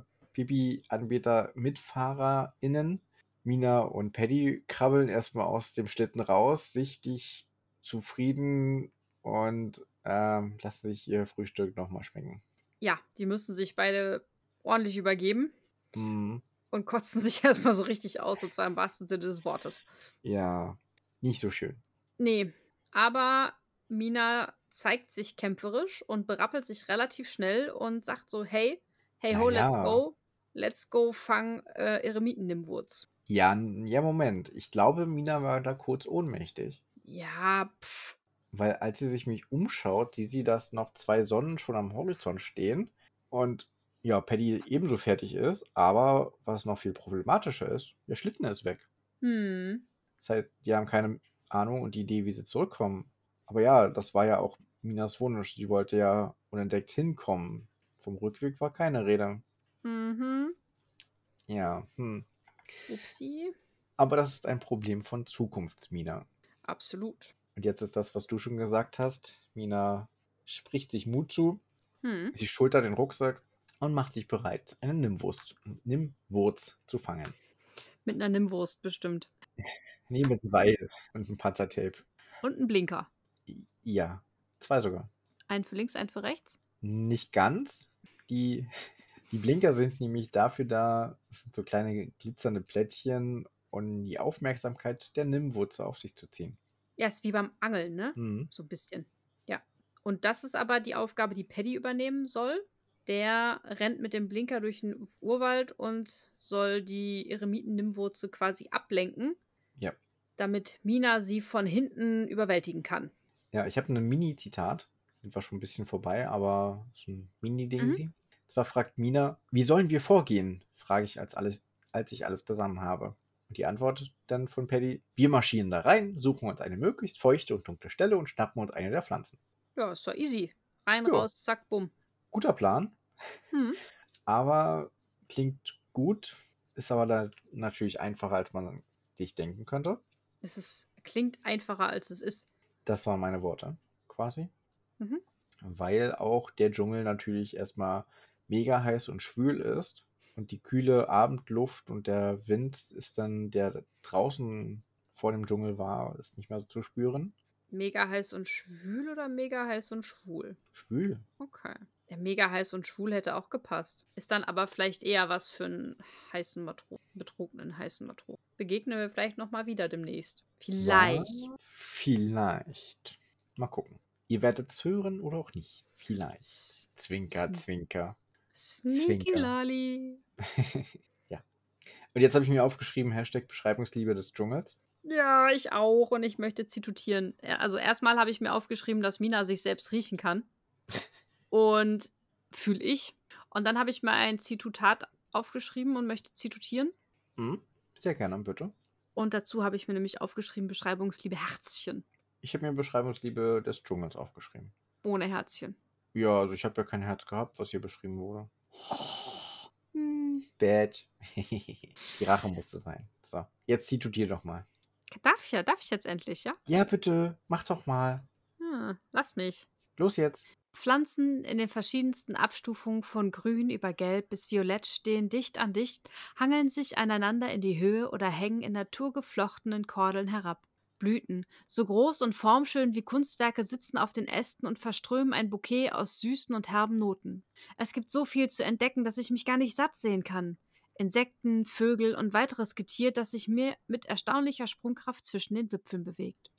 Pipi-Anbeter-MitfahrerInnen, Mina und Paddy, krabbeln erstmal aus dem Schlitten raus, sichtlich zufrieden und lassen sich ihr Frühstück nochmal schmecken. Ja, die müssen sich beide ordentlich übergeben Hm, und kotzen sich erstmal so richtig aus, und zwar im wahrsten Sinne des Wortes. ja, nicht so schön. Nee, aber Mina zeigt sich kämpferisch und berappelt sich relativ schnell und sagt so: hey ho, Naja, let's go, fang Eremiten-Nimwurz. ja, ja, Moment. Ich glaube, Mina war da kurz ohnmächtig. Ja, pff. Weil als sie sich mich umschaut, sieht sie, dass noch 2 Sonnen schon am Horizont stehen und ja, Paddy ebenso fertig ist, aber was noch viel problematischer ist, der Schlitten ist weg. Hm. Das heißt, die haben keine Ahnung und die Idee, wie sie zurückkommen. Aber ja, das war ja auch Minas Wunsch. Sie wollte ja unentdeckt hinkommen. Vom Rückweg war keine Rede. Mhm. Ja, Upsi. aber das ist ein Problem von Zukunftsmina. Absolut. Und jetzt ist das, was du schon gesagt hast. Mina spricht sich Mut zu. Hm. Sie schultert den Rucksack und macht sich bereit, eine Nimmwurz zu fangen. Mit einer Nimmwurst bestimmt. Nee, mit einem Seil und einem Panzertape. Und ein Blinker. Ja, 2 sogar. Einen für links, einen für rechts. Nicht ganz. Die Blinker sind nämlich dafür da, das sind so kleine glitzernde Plättchen, um die Aufmerksamkeit der Nimmwurzel auf sich zu ziehen. Ja, ist wie beim Angeln, ne? Mhm. So ein bisschen. Ja. Und das ist aber die Aufgabe, die Paddy übernehmen soll. Der rennt mit dem Blinker durch den Urwald und soll die Eremiten-Nimmwurzel quasi ablenken, Ja. damit Mina sie von hinten überwältigen kann. Ja, ich habe ein Mini-Zitat. Sind wir schon ein bisschen vorbei, aber so ein Mini-Ding Mhm. sie. Zwar fragt Mina, wie sollen wir vorgehen? Frage ich, als ich alles beisammen habe. Und die Antwort dann von Paddy, wir marschieren da rein, suchen uns eine möglichst feuchte und dunkle Stelle und schnappen uns eine der Pflanzen. Ja, ist doch easy. Rein, Ja, raus, zack, bumm. guter Plan, Hm. aber klingt gut, ist aber da natürlich einfacher, als man sich denken könnte. Klingt einfacher, als es ist. Das waren meine Worte, quasi. Mhm. Weil auch der Dschungel natürlich erstmal mega heiß und schwül ist und die kühle Abendluft und der Wind ist dann, der draußen vor dem Dschungel war, ist nicht mehr so zu spüren. Mega heiß und schwül oder mega heiß und schwul? Schwül. Okay. Ja, mega heiß und schwul hätte auch gepasst. Ist dann aber vielleicht eher was für einen heißen Matrosen, betrunkenen heißen Matrosen. Begegnen wir vielleicht nochmal wieder demnächst. War Vielleicht. vielleicht. Mal gucken. Ihr werdet es hören oder auch nicht. Vielleicht. S Zwinker, Sn Zwinker, Sneaky Zwinker. Lali. Ja. Und jetzt habe ich mir aufgeschrieben, Hashtag Beschreibungsliebe des Dschungels. Ja, ich auch. Und ich möchte zitieren. Also erstmal habe ich mir aufgeschrieben, dass Mina sich selbst riechen kann. Und fühle ich. Und dann habe ich mir ein Zitutat aufgeschrieben und möchte zitieren. Mhm. Sehr gerne, bitte. Und dazu habe ich mir nämlich aufgeschrieben, Beschreibungsliebe Herzchen. Ich habe mir Beschreibungsliebe des Dschungels aufgeschrieben. Ohne Herzchen. Ja, also ich habe ja kein Herz gehabt, was hier beschrieben wurde. Bad. Die Rache musste sein. So, jetzt zitier doch mal. Darf ich jetzt endlich, ja? Ja, bitte, mach doch mal. Lass mich. Los jetzt. Pflanzen in den verschiedensten Abstufungen von grün über gelb bis violett stehen dicht an dicht, hangeln sich aneinander in die Höhe oder hängen in naturgeflochtenen Kordeln herab. Blüten, so groß und formschön wie Kunstwerke, sitzen auf den Ästen und verströmen ein Bouquet aus süßen und herben Noten. Es gibt so viel zu entdecken, dass ich mich gar nicht satt sehen kann. Insekten, Vögel und weiteres Getier, das sich mir mit erstaunlicher Sprungkraft zwischen den Wipfeln bewegt.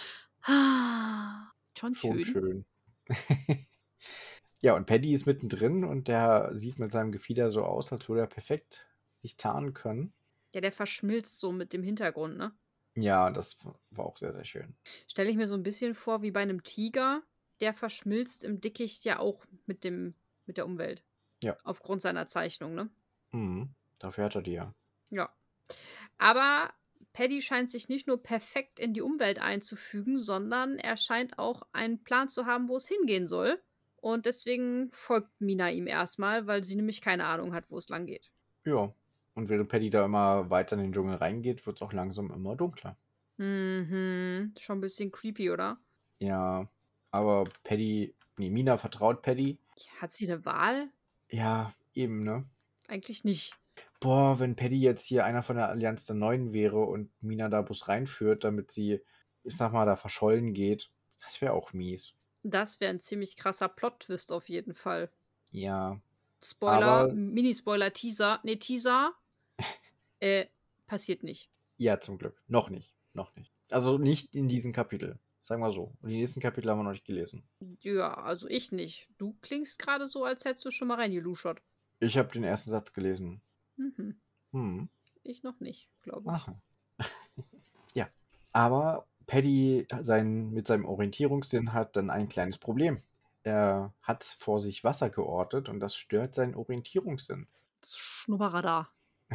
Schon Schon schön. schön. Ja, und Paddy ist mittendrin und der sieht mit seinem Gefieder so aus, als würde er perfekt sich tarnen können. Ja, der verschmilzt so mit dem Hintergrund, ne? Ja, das war auch sehr, sehr schön. Stelle ich mir so ein bisschen vor wie bei einem Tiger, der verschmilzt im Dickicht ja auch mit der Umwelt. Ja. Aufgrund seiner Zeichnung, ne? Mhm. Dafür hat er die ja. Ja. Aber Paddy scheint sich nicht nur perfekt in die Umwelt einzufügen, sondern er scheint auch einen Plan zu haben, wo es hingehen soll. Und deswegen folgt Mina ihm erstmal, weil sie nämlich keine Ahnung hat, wo es lang geht. Ja. Und während Paddy da immer weiter in den Dschungel reingeht, wird es auch langsam immer dunkler. Mhm. Schon ein bisschen creepy, oder? Ja, aber Mina vertraut Paddy. Hat sie eine Wahl? Ja, eben, ne? Eigentlich nicht. Boah, wenn Paddy jetzt hier einer von der Allianz der Neuen wäre und Mina da bloß reinführt, damit sie, ich sag mal, da verschollen geht, das wäre auch mies. Das wäre ein ziemlich krasser Plot-Twist auf jeden Fall. Ja, Spoiler, aber Mini-Spoiler, Teaser. Ne, Teaser. Passiert nicht. ja, zum Glück. Noch nicht. Noch nicht. Also nicht in diesem Kapitel. Sagen wir so. Und die nächsten Kapitel haben wir noch nicht gelesen. Ja, also ich nicht. Du klingst gerade so, als hättest du schon mal reingeluschert. Ich habe den ersten Satz gelesen. Mhm. Hm. Ich noch nicht, glaube ich. Aha. Ja. Aber Paddy mit seinem Orientierungssinn hat dann ein kleines Problem. Er hat vor sich Wasser geortet und das stört seinen Orientierungssinn. Das Schnupperradar.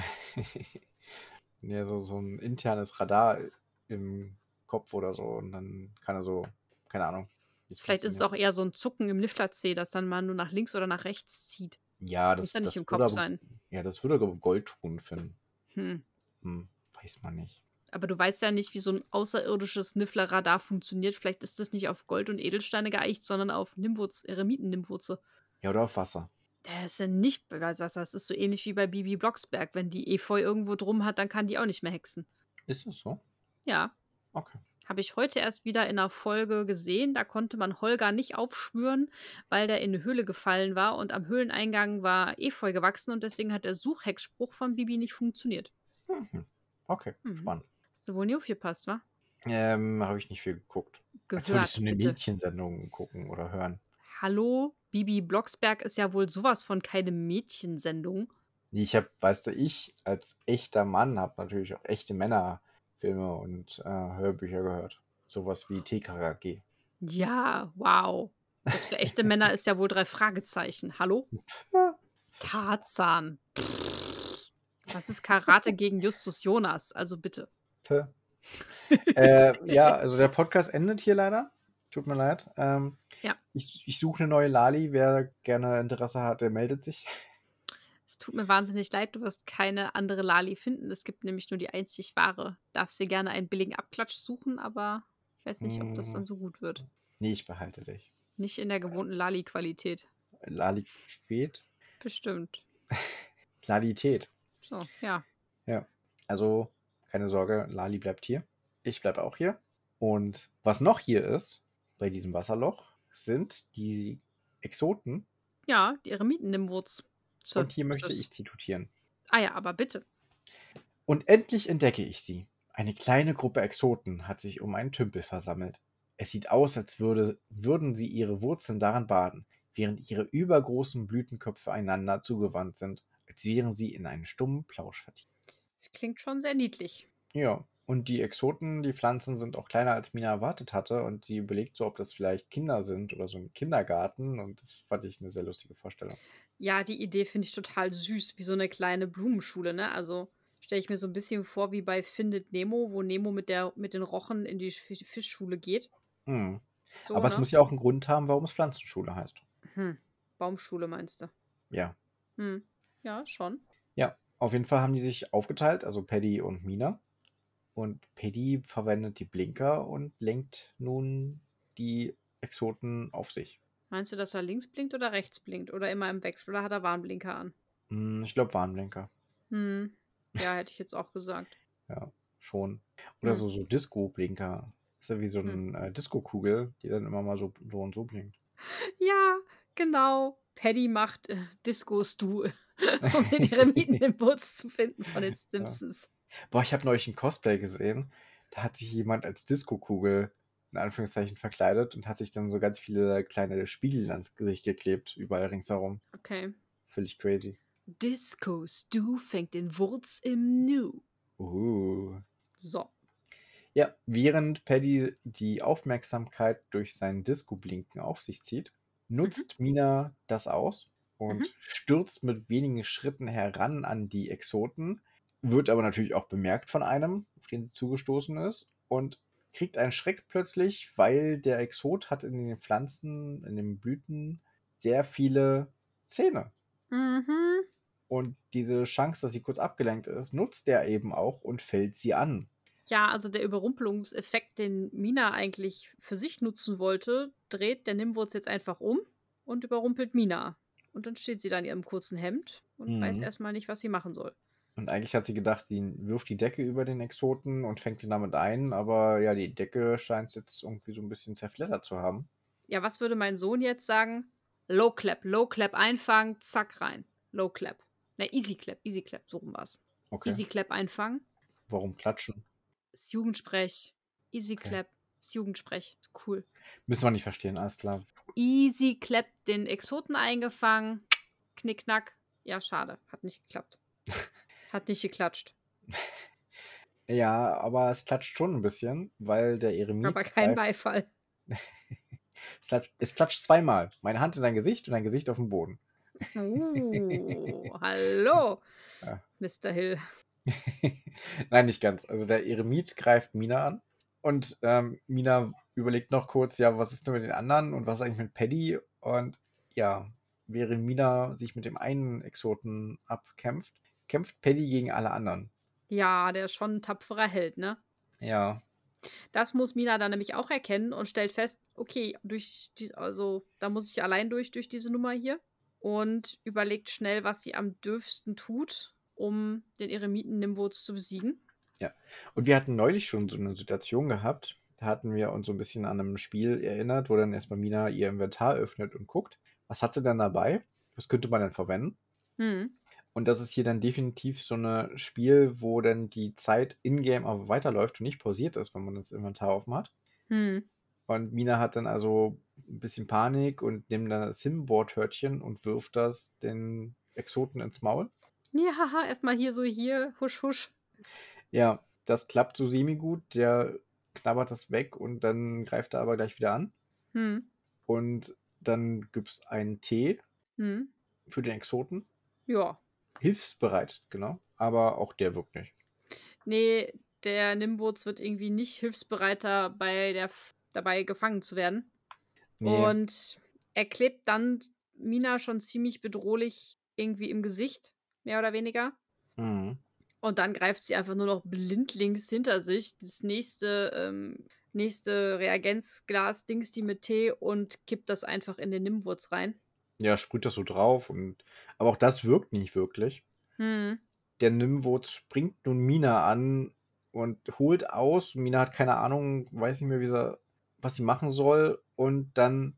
Ja, so ein internes Radar im Kopf oder so. Und dann kann er so, keine Ahnung, wie es Vielleicht ist es funktioniert. auch eher so ein Zucken im Niffler-C, das dann mal nur nach links oder nach rechts zieht. Ja, Muss das, ja nicht das im würde Kopf aber, sein. ja, das würde aber Gold tun, Finn. Hm. Weiß man nicht. Aber du weißt ja nicht, wie so ein außerirdisches Niffler-Radar funktioniert. Vielleicht ist das nicht auf Gold und Edelsteine geeicht, sondern auf Eremiten-Nimbwurze. Ja, oder auf Wasser. Der ist ja nicht bei Wasser. Das ist so ähnlich wie bei Bibi Blocksberg. Wenn die Efeu irgendwo drum hat, dann kann die auch nicht mehr hexen. Ist das so? Ja, Okay. habe ich heute erst wieder in einer Folge gesehen. Da konnte man Holger nicht aufspüren, weil der in eine Höhle gefallen war und am Höhleneingang war Efeu gewachsen und deswegen hat der Suchhexspruch von Bibi nicht funktioniert. Mhm. Okay, spannend. Hast du wohl nie aufgepasst, wa? Habe ich nicht viel geguckt. Als würde ich Gehört, so eine bitte. Mädchensendung gucken oder hören. Hallo? Bibi Blocksberg ist ja wohl sowas von keine Mädchensendung. Nee, ich als echter Mann habe natürlich auch echte Männerfilme und Hörbücher gehört. Sowas wie TKKG. Ja, wow. Das für echte Männer ist ja wohl 3 Fragezeichen. Hallo? Tarzan. Das ist Karate gegen Justus Jonas, also bitte. Ja, also der Podcast endet hier leider. Tut mir leid. Ja. Ich suche eine neue Lali. Wer gerne Interesse hat, der meldet sich. Es tut mir wahnsinnig leid, du wirst keine andere Lali finden. Es gibt nämlich nur die einzig wahre. Darfst dir gerne einen billigen Abklatsch suchen, aber ich weiß nicht, ob das dann so gut wird. Nee, ich behalte dich. Nicht in der gewohnten Lali-Qualität. Lali spät? Bestimmt. Lalität. So, ja. Ja. Also, keine Sorge, Lali bleibt hier. Ich bleibe auch hier. Und was noch hier ist, bei diesem Wasserloch, sind die Exoten. Ja, die Eremiten-Nimwurz. Und hier möchte ich zitieren. Ah ja, aber bitte. Und endlich entdecke ich sie. Eine kleine Gruppe Exoten hat sich um einen Tümpel versammelt. Es sieht aus, als würden sie ihre Wurzeln daran baden, während ihre übergroßen Blütenköpfe einander zugewandt sind, als wären sie in einen stummen Plausch vertieft. Das klingt schon sehr niedlich. Ja, und die Exoten, die Pflanzen sind auch kleiner, als Mina erwartet hatte. Und sie überlegt so, ob das vielleicht Kinder sind oder so ein Kindergarten. Und das fand ich eine sehr lustige Vorstellung. Ja, die Idee finde ich total süß, wie so eine kleine Blumenschule, ne? Also stelle ich mir so ein bisschen vor wie bei Findet Nemo, wo Nemo mit den Rochen in die Fischschule geht. Hm. So, Aber es ne? muss ja auch einen Grund haben, warum es Pflanzenschule heißt. Hm. Baumschule meinst du? Ja. Hm. Ja, schon. Ja, auf jeden Fall haben die sich aufgeteilt, also Paddy und Mina. Und Paddy verwendet die Blinker und lenkt nun die Exoten auf sich. Meinst du, dass er links blinkt oder rechts blinkt? Oder immer im Wechsel? Oder hat er Warnblinker an? Ich glaube Warnblinker. Hm. Ja, hätte ich jetzt auch gesagt. Ja, schon. Oder Hm. so Disco-Blinker. Ist ja wie so Hm. eine Disco-Kugel, die dann immer mal so und so blinkt. Ja, genau. Paddy macht Disco-Stu, um den Eremiten im Boots zu finden von den Ja. Simpsons. Boah, ich habe neulich ein Cosplay gesehen. Da hat sich jemand als Disco-Kugel in Anführungszeichen verkleidet und hat sich dann so ganz viele kleine Spiegel ans Gesicht geklebt, überall ringsherum. Okay. Völlig crazy. Disco-Stu fängt den Wurz im Nu. So. Ja, während Paddy die Aufmerksamkeit durch sein Disco-Blinken auf sich zieht, Mhm. nutzt Mina das aus Mhm. und stürzt mit wenigen Schritten heran an die Exoten, wird aber natürlich auch bemerkt von einem, auf den sie zugestoßen ist, und kriegt einen Schreck plötzlich, weil der Exot hat in den Pflanzen, in den Blüten sehr viele Zähne. Mhm. Und diese Chance, dass sie kurz abgelenkt ist, nutzt er eben auch und fällt sie an. Ja, also der Überrumpelungseffekt, den Mina eigentlich für sich nutzen wollte, dreht der Nimwurz jetzt einfach um und überrumpelt Mina. Und dann steht sie da in ihrem kurzen Hemd und weiß Mhm. erstmal nicht, was sie machen soll. Und eigentlich hat sie gedacht, sie wirft die Decke über den Exoten und fängt ihn damit ein, aber ja, die Decke scheint jetzt irgendwie so ein bisschen zerfleddert zu haben. Ja, was würde mein Sohn jetzt sagen? Low Clap einfangen, zack rein. Low Clap. Ne, Easy Clap, so rum war's. Okay. Easy Clap einfangen, Warum klatschen? ist Jugendsprech. Easy Okay. Clap, ist Jugendsprech. Ist cool. Müssen wir nicht verstehen, alles klar. Easy Clap, den Exoten eingefangen. Knickknack. Ja, schade. Hat nicht geklappt. Hat nicht geklatscht. Ja, aber es klatscht schon ein bisschen, weil der Aber Eremit kein greift. Beifall. Es klatscht zweimal. Meine Hand in dein Gesicht und dein Gesicht auf den Boden. Hallo, Ja. Mr. Hill. Nein, nicht ganz. Also der Eremit greift Mina an und Mina überlegt noch kurz, ja, was ist denn mit den anderen und was ist eigentlich mit Paddy? Und ja, während Mina sich mit dem einen Exoten abkämpft, kämpft Paddy gegen alle anderen. Ja, der ist schon ein tapferer Held, ne? Ja, Das muss Mina dann nämlich auch erkennen und stellt fest, okay, also da muss ich allein durch diese Nummer hier und überlegt schnell, was sie am dürfsten tut, um den Eremiten Nimwurz zu besiegen. ja. Und wir hatten neulich schon so eine Situation gehabt, da hatten wir uns so ein bisschen an einem Spiel erinnert, wo dann erstmal Mina ihr Inventar öffnet und guckt, was hat sie denn dabei? Was könnte man denn verwenden? Hm. Und das ist hier dann definitiv so ein Spiel, wo dann die Zeit in-game aber weiterläuft und nicht pausiert ist, wenn man das Inventar offen hat. Hm. Und Mina hat dann also ein bisschen Panik und nimmt dann das Simboard-Hörtchen und wirft das den Exoten ins Maul. Ja, haha, erstmal hier, husch, husch. Ja, das klappt so semi-gut. Der knabbert das weg und dann greift er aber gleich wieder an. Hm. Und dann gibt es einen Tee Hm. für den Exoten. Ja. Hilfsbereit, genau. Aber auch der wirkt nicht. Nee, der Nimwurz wird irgendwie nicht hilfsbereiter dabei gefangen zu werden. Nee. Und er klebt dann Mina schon ziemlich bedrohlich irgendwie im Gesicht, mehr oder weniger. Mhm. Und dann greift sie einfach nur noch blindlings hinter sich das nächste Reagenzglas-Dings, die mit Tee und kippt das einfach in den Nimmwurz rein. Ja, sprüht das so drauf aber auch das wirkt nicht wirklich. Hm. Der Nimwurz springt nun Mina an und holt aus. Mina hat keine Ahnung, weiß nicht mehr, was sie machen soll. Und dann,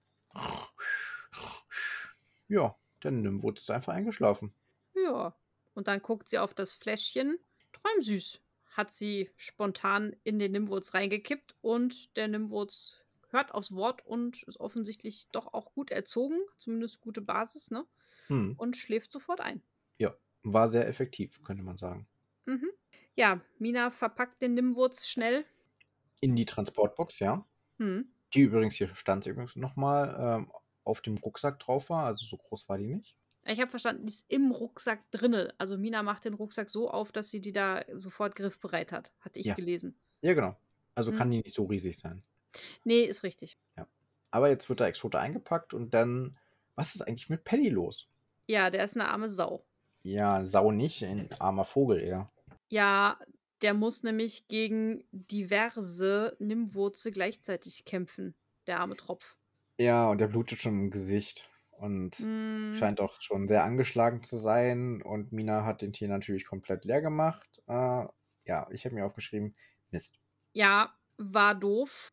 ja, der Nimwurz ist einfach eingeschlafen. Ja. Und dann guckt sie auf das Fläschchen. Träumsüß. Hat sie spontan in den Nimwurz reingekippt und der Nimwurz hört aufs Wort und ist offensichtlich doch auch gut erzogen, zumindest gute Basis, ne? Hm. Und schläft sofort ein. Ja, war sehr effektiv, könnte man sagen. Mhm. Ja, Mina verpackt den Nimwurz schnell. In die Transportbox, ja. Hm. Die übrigens, hier stand übrigens nochmal, auf dem Rucksack drauf war. Also so groß war die nicht. Ich habe verstanden, die ist im Rucksack drinne. Also Mina macht den Rucksack so auf, dass sie die da sofort griffbereit hat. Hatte ich Ja, gelesen. ja, genau. Also Hm. kann die nicht so riesig sein. Nee, ist richtig. Ja. Aber jetzt wird der Exote eingepackt und dann, was ist eigentlich mit Paddy los? Ja, der ist eine arme Sau. Ja, Sau nicht, ein armer Vogel eher. Ja, der muss nämlich gegen diverse Nimmwurze gleichzeitig kämpfen, der arme Tropf. Ja, und der blutet schon im Gesicht und Hm, scheint auch schon sehr angeschlagen zu sein. Und Mina hat den Tier natürlich komplett leer gemacht. Ja, ich habe mir aufgeschrieben, Mist. ja, war doof.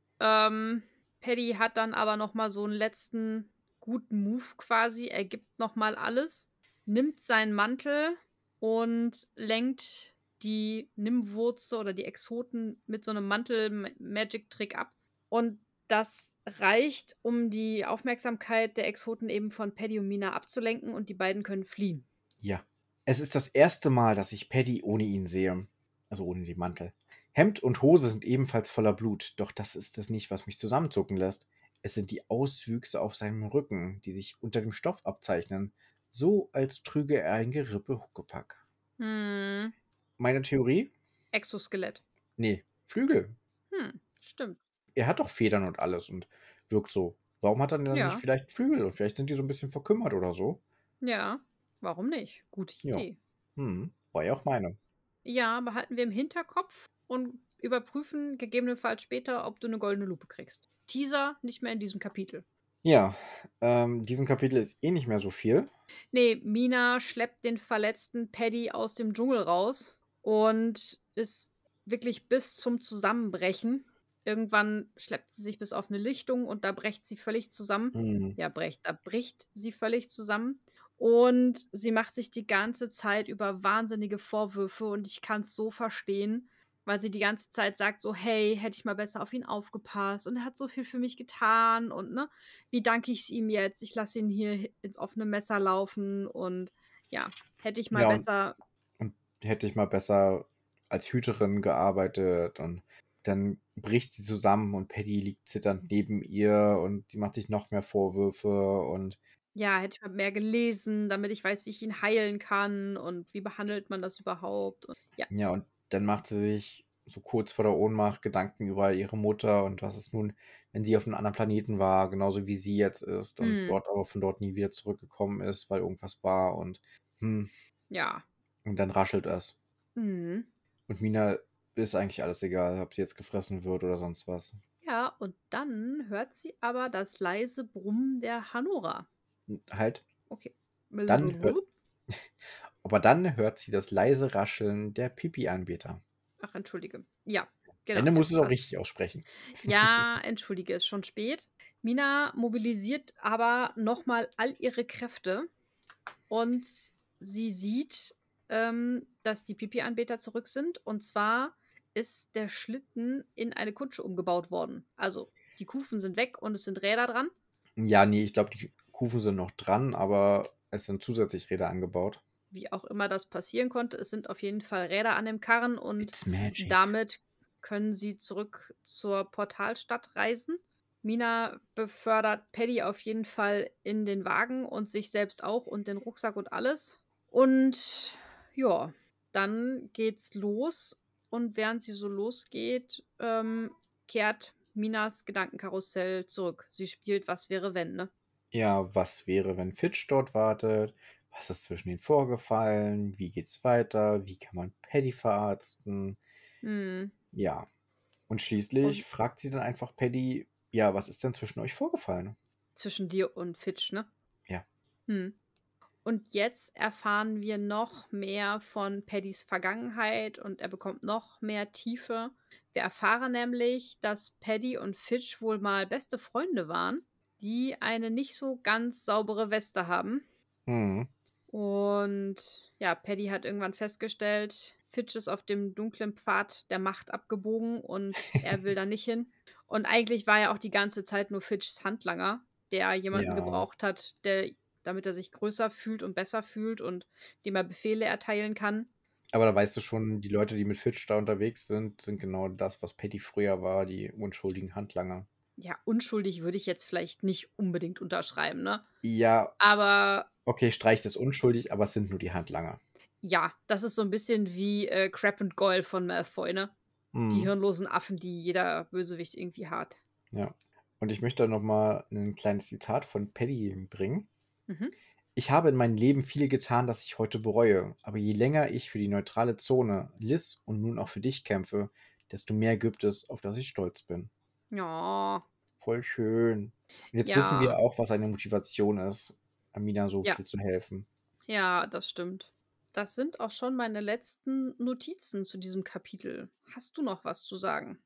Paddy hat dann aber noch mal so einen letzten guten Move quasi. Er gibt noch mal alles, nimmt seinen Mantel und lenkt die Nimmwurze oder die Exoten mit so einem Mantel-Magic-Trick ab. Und das reicht, um die Aufmerksamkeit der Exoten eben von Paddy und Mina abzulenken und die beiden können fliehen. Ja. Es ist das erste Mal, dass ich Paddy ohne ihn sehe. Also ohne den Mantel. Hemd und Hose sind ebenfalls voller Blut, doch das ist es nicht, was mich zusammenzucken lässt. Es sind die Auswüchse auf seinem Rücken, die sich unter dem Stoff abzeichnen, so als trüge er ein Gerippe Huckepack. Hm, Meine Theorie? Exoskelett. Nee, Flügel. Stimmt. Er hat doch Federn und alles und wirkt so. Warum hat er denn dann nicht Ja, vielleicht Flügel? Und vielleicht sind die so ein bisschen verkümmert oder so. ja. Warum nicht? Gute Ja. Idee. War ja auch meine. Ja, behalten wir im Hinterkopf und überprüfen gegebenenfalls später, ob du eine goldene Lupe kriegst. Teaser nicht mehr in diesem Kapitel. Ja, diesem Kapitel ist eh nicht mehr so viel. Nee, Mina schleppt den verletzten Paddy aus dem Dschungel raus und ist wirklich bis zum Zusammenbrechen. Irgendwann schleppt sie sich bis auf eine Lichtung und da brecht sie völlig zusammen. Hm. Ja, da bricht sie völlig zusammen. Und sie macht sich die ganze Zeit über wahnsinnige Vorwürfe und ich kann es so verstehen, weil sie die ganze Zeit sagt so: „Hey, hätte ich mal besser auf ihn aufgepasst und er hat so viel für mich getan und, ne, wie danke ich es ihm jetzt? Ich lasse ihn hier ins offene Messer laufen und ja, hätte ich mal Ja, besser." und hätte ich mal besser als Hüterin gearbeitet und dann bricht sie zusammen und Paddy liegt zitternd neben ihr und die macht sich noch mehr Vorwürfe und Ja, hätte ich mal mehr gelesen, damit ich weiß, wie ich ihn heilen kann und wie behandelt man das überhaupt und ja. ja, und dann macht sie sich so kurz vor der Ohnmacht Gedanken über ihre Mutter und was ist nun, wenn sie auf einem anderen Planeten war, genauso wie sie jetzt ist und Mhm. dort aber von dort nie wieder zurückgekommen ist, weil irgendwas war hm, Ja. und dann raschelt es. Mhm. Und Mina ist eigentlich alles egal, ob sie jetzt gefressen wird oder sonst was. Ja, und dann hört sie aber das leise Brummen der Hanora. Halt, Okay. dann hört, aber dann hört sie das leise Rascheln der Pipi-Anbeter. Ach, entschuldige. Ja, Am genau, Ende muss jetzt es auch passt. richtig aussprechen. Ja, entschuldige, ist schon spät. Mina mobilisiert aber noch mal all ihre Kräfte und sie sieht, dass die Pipi-Anbeter zurück sind. Und zwar ist der Schlitten in eine Kutsche umgebaut worden. Also, die Kufen sind weg und es sind Räder dran. Ja, nee, ich glaube, die Kufen sind noch dran, aber es sind zusätzlich Räder angebaut. Wie auch immer das passieren konnte, es sind auf jeden Fall Räder an dem Karren und It's magic. damit können sie zurück zur Portalstadt reisen. Mina befördert Paddy auf jeden Fall in den Wagen und sich selbst auch und den Rucksack und alles. Und ja, dann geht's los. Und während sie so losgeht, kehrt Minas Gedankenkarussell zurück. Sie spielt Was wäre wenn, ne? Ja, was wäre, wenn Fitch dort wartet? Was ist zwischen ihnen vorgefallen? Wie geht's weiter? Wie kann man Paddy verarzten? Hm. Ja. Und Und schließlich fragt sie dann einfach Paddy, ja, was ist denn zwischen euch vorgefallen? zwischen dir und Fitch, ne? Ja. Hm. Und jetzt erfahren wir noch mehr von Paddys Vergangenheit und er bekommt noch mehr Tiefe. Wir erfahren nämlich, dass Paddy und Fitch wohl mal beste Freunde waren, die eine nicht so ganz saubere Weste haben. Mhm. Und ja, Paddy hat irgendwann festgestellt, Fitch ist auf dem dunklen Pfad der Macht abgebogen und er will da nicht hin. Und eigentlich war er auch die ganze Zeit nur Fitchs Handlanger, der jemanden Ja. gebraucht hat, damit er sich größer fühlt und besser fühlt und dem er Befehle erteilen kann. Aber da weißt du schon, die Leute, die mit Fitch da unterwegs sind, sind genau das, was Patty früher war, die unschuldigen Handlanger. Ja, unschuldig würde ich jetzt vielleicht nicht unbedingt unterschreiben, ne? Ja, Aber okay, streicht es unschuldig, aber es sind nur die Handlanger. ja, das ist so ein bisschen wie Crab und Goyle von Malfoy, ne? Die Mhm. hirnlosen Affen, die jeder Bösewicht irgendwie hat. Ja. Und ich möchte noch mal ein kleines Zitat von Paddy bringen. Mhm. Ich habe in meinem Leben viel getan, das ich heute bereue. Aber je länger ich für die neutrale Zone, Liz und nun auch für dich kämpfe, desto mehr gibt es, auf das ich stolz bin. Ja, Voll schön. Und jetzt wissen ja, wir auch, was seine Motivation ist, Amina so ja, viel zu helfen. ja, das stimmt. Das sind auch schon meine letzten Notizen zu diesem Kapitel. Hast du noch was zu sagen?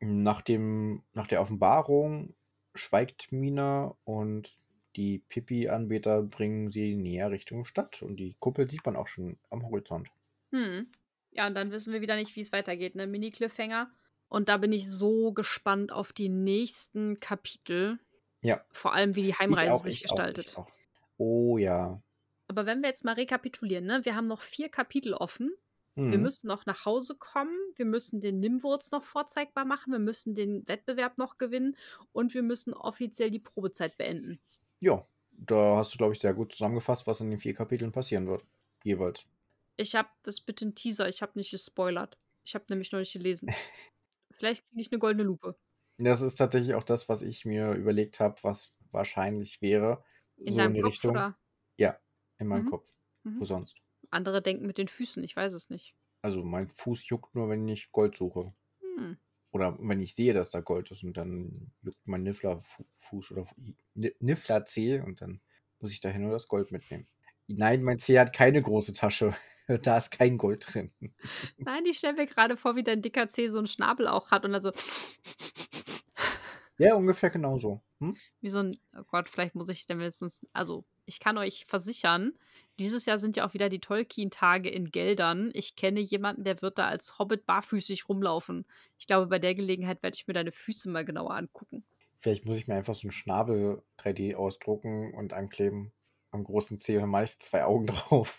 Nach der Offenbarung schweigt Mina und die Pippi-Anbeter bringen sie näher Richtung Stadt und die Kuppel sieht man auch schon am Horizont. Hm. Ja, und dann wissen wir wieder nicht, wie es weitergeht, ne? Mini-Cliffhanger. Und da bin ich so gespannt auf die nächsten Kapitel. Ja, Vor allem, wie die ich Heimreise auch, sich ich auch, ich gestaltet. auch. Oh ja. Aber wenn wir jetzt mal rekapitulieren, ne? Wir haben noch 4 Kapitel offen. Wir Mhm. müssen noch nach Hause kommen. Wir müssen den Nimwurz noch vorzeigbar machen. Wir müssen den Wettbewerb noch gewinnen. Und wir müssen offiziell die Probezeit beenden. Ja, da hast du, glaube ich, sehr gut zusammengefasst, was in den 4 Kapiteln passieren wird. Jeweils. Ich habe das bitte ein Teaser. Ich habe nicht gespoilert. Ich habe nämlich noch nicht gelesen. Vielleicht kriege ich eine goldene Lupe. Das ist tatsächlich auch das, was ich mir überlegt habe, was wahrscheinlich wäre. In So in deinem die Kopf, Richtung. oder? Ja, in meinem Mhm. Kopf. Wo Mhm. sonst? Andere denken mit den Füßen. Ich weiß es nicht. Also mein Fuß juckt nur, wenn ich Gold suche. Hm. Oder wenn ich sehe, dass da Gold ist und dann juckt mein Niffler-Fuß oder Niffler-Zeh und dann muss ich dahin nur das Gold mitnehmen. Nein, mein Zeh hat keine große Tasche. Da ist kein Gold drin. Nein, ich stelle mir gerade vor, wie dein dicker Zeh so einen Schnabel auch hat und dann so Ja, ungefähr genauso. Hm? wie so ein, oh Gott, vielleicht muss ich denn wenigstens, also, ich kann euch versichern, dieses Jahr sind ja auch wieder die Tolkien-Tage in Geldern. Ich kenne jemanden, der wird da als Hobbit barfüßig rumlaufen. Ich glaube, bei der Gelegenheit werde ich mir deine Füße mal genauer angucken. Vielleicht muss ich mir einfach so einen Schnabel 3D ausdrucken und ankleben am großen Zeh und dann mache ich 2 Augen drauf.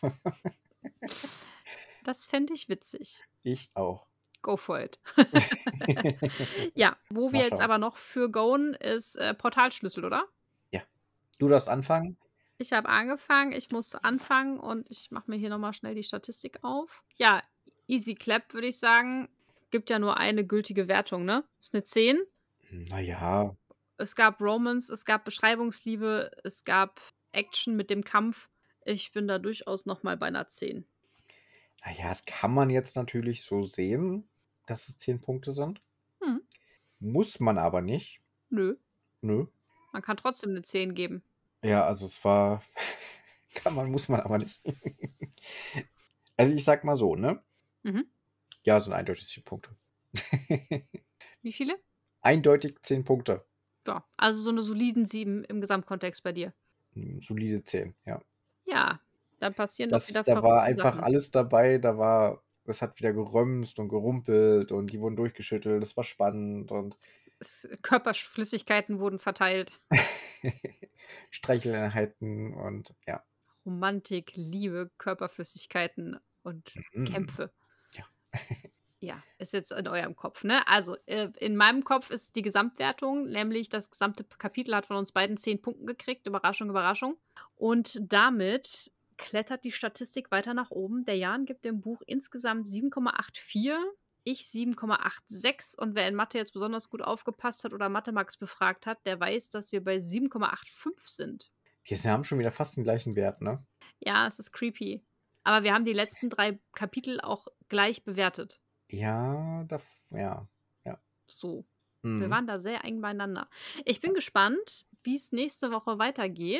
Das fände ich witzig. Ich auch. Go for it. Ja, wo wir Mal jetzt schauen. aber noch für goen, ist, Portalschlüssel, oder? Ja. Du darfst anfangen. Ich habe angefangen, ich musste anfangen und ich mache mir hier noch mal schnell die Statistik auf. Ja, easy clap, würde ich sagen. Gibt ja nur eine gültige Wertung, ne? Ist eine 10. Na ja. Es gab Romance, es gab Beschreibungsliebe, es gab Action mit dem Kampf. Ich bin da durchaus noch mal bei einer 10. Na ja, das kann man jetzt natürlich so sehen, dass es 10 Punkte sind. Mhm. Muss man aber nicht. Nö, Nö. man kann trotzdem eine 10 geben. Ja, also es war kann man, muss man aber nicht. Also, ich sage mal so, ne? Mhm. Ja, sind eindeutig 10 Punkte. Wie viele? Eindeutig 10 Punkte. Ja, also so eine soliden 7 im Gesamtkontext bei dir. Solide 10, ja. Ja, dann passieren doch wieder Da war verrückte einfach Sachen. alles dabei. Es hat wieder gerömst und gerumpelt und die wurden durchgeschüttelt. Das war spannend und Körperflüssigkeiten wurden verteilt. Streicheleinheiten und ja. Romantik, Liebe, Körperflüssigkeiten und Mhm. Kämpfe. Ja. Ja, ist jetzt in eurem Kopf, ne? Also, in meinem Kopf ist die Gesamtwertung, nämlich das gesamte Kapitel hat von uns beiden 10 Punkten gekriegt. Überraschung, Überraschung. Und damit klettert die Statistik weiter nach oben. Der Jan gibt dem Buch insgesamt 7,84, ich 7,86 und wer in Mathe jetzt besonders gut aufgepasst hat oder Mathe-Max befragt hat, der weiß, dass wir bei 7,85 sind. Wir haben schon wieder fast den gleichen Wert, ne? Ja, es ist creepy. Aber wir haben die letzten 3 Kapitel auch gleich bewertet. Ja, ja, ja. So. Wir Mhm. waren da sehr eng beieinander. Ich bin gespannt, wie es nächste Woche weitergeht.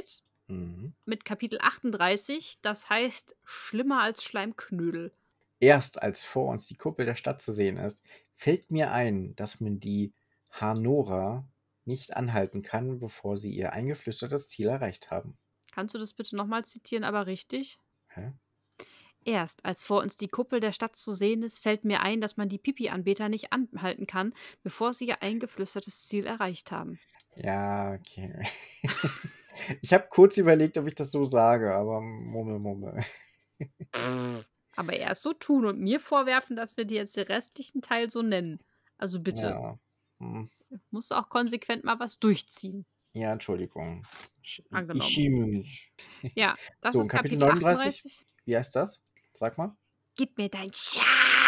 Mhm. mit Kapitel 38, das heißt schlimmer als Schleimknödel. Erst als vor uns die Kuppel der Stadt zu sehen ist, fällt mir ein, dass man die Hanora nicht anhalten kann, bevor sie ihr eingeflüstertes Ziel erreicht haben. Kannst du das bitte nochmal zitieren, aber richtig? Hä? Erst als vor uns die Kuppel der Stadt zu sehen ist, fällt mir ein, dass man die Pipi-Anbeter nicht anhalten kann, bevor sie ihr eingeflüstertes Ziel erreicht haben. Ja, okay. Ich habe kurz überlegt, ob ich das so sage, aber Mummel. Aber erst so tun und mir vorwerfen, dass wir dir jetzt den restlichen Teil so nennen. Also bitte, Ja. Hm. musst du auch konsequent mal was durchziehen. Ja, Entschuldigung. Ich Angenommen. schäme mich. Ja, das So, ist und Kapitel Kapitel 39, 38. wie heißt das? Sag mal. Gib mir dein Schatz.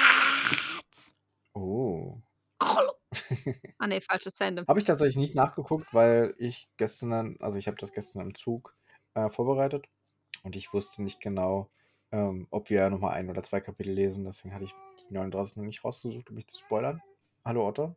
Oh. Ah ne, falsches Fandom. Habe ich tatsächlich nicht nachgeguckt, weil ich ich habe das gestern im Zug vorbereitet und ich wusste nicht genau, ob wir nochmal 1 oder 2 Kapitel lesen. Deswegen hatte ich die 39 noch nicht rausgesucht, um mich zu spoilern. Hallo Otto.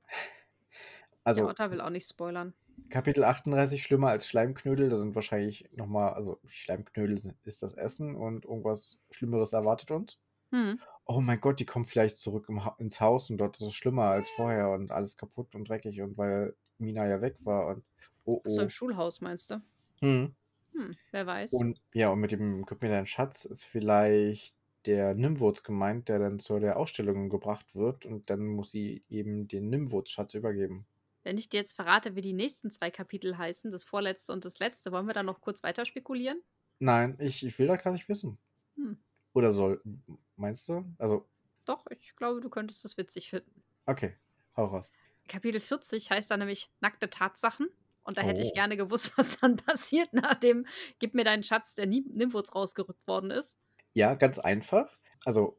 Der Also, Otter will auch nicht spoilern. Kapitel 38 schlimmer als Schleimknödel. Da sind wahrscheinlich nochmal, also Schleimknödel ist das Essen und irgendwas Schlimmeres erwartet uns. Hm. Oh mein Gott, die kommen vielleicht zurück ins Haus und dort ist es schlimmer als vorher und alles kaputt und dreckig und weil Mina ja weg war und oh Achso, im oh. Schulhaus meinst du? Mhm. Wer weiß. Und ja, und mit dem Gib mir deinen Schatz ist vielleicht der Nimwurz gemeint, der dann zu der Ausstellung gebracht wird und dann muss sie eben den Nimwurz-Schatz übergeben. Wenn ich dir jetzt verrate, wie die nächsten 2 Kapitel heißen, das vorletzte und das letzte, wollen wir da noch kurz weiter spekulieren? Nein, ich will das gar nicht wissen. Hm. Oder meinst du? Also, Doch, ich glaube, du könntest das witzig finden. okay, hau raus. Kapitel 40 heißt dann nämlich nackte Tatsachen. Und da hätte ich Oh. gerne gewusst, was dann passiert, nachdem Gib mir deinen Schatz, der Nimwurz rausgerückt worden ist. Ja, ganz einfach. Also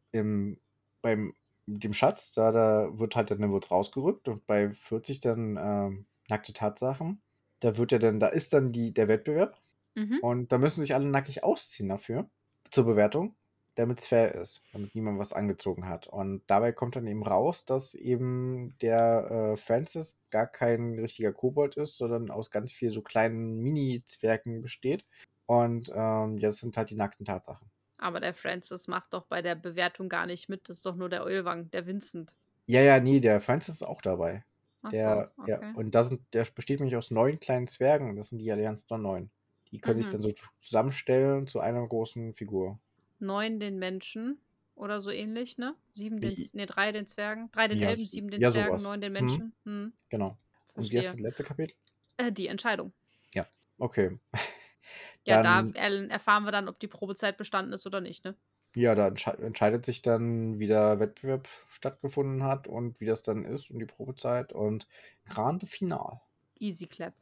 beim dem Schatz, da wird halt der Nimwurz rausgerückt und bei 40 dann nackte Tatsachen, da ist dann der Wettbewerb Mhm. und da müssen sich alle nackig ausziehen dafür, zur Bewertung, damit es fair ist, damit niemand was angezogen hat. Und dabei kommt dann eben raus, dass eben der Francis gar kein richtiger Kobold ist, sondern aus ganz viel so kleinen Mini-Zwergen besteht. Und ja, das sind halt die nackten Tatsachen. Aber der Francis macht doch bei der Bewertung gar nicht mit. Das ist doch nur der Ölwang, der Vincent. Ja, nee, der Francis ist auch dabei. Ach so, Ja, okay. und der besteht nämlich aus 9 kleinen Zwergen und das sind die Allianz der 9. Die können sich dann so zusammenstellen zu einer großen Figur. 9 den Menschen oder so ähnlich, ne? I- 3 den Zwergen. 3 den Ja, Elben, 7 den ja, Zwergen, sowas. 9 den Menschen. Hm, Genau. Und wie heißt verstehe. das letzte Kapitel? Die Entscheidung. Ja, okay. Ja, da Dann, erfahren wir dann, ob die Probezeit bestanden ist oder nicht, ne? ja, da entscheidet sich dann, wie der Wettbewerb stattgefunden hat und wie das dann ist und die Probezeit und Grande Finale. Easy clap.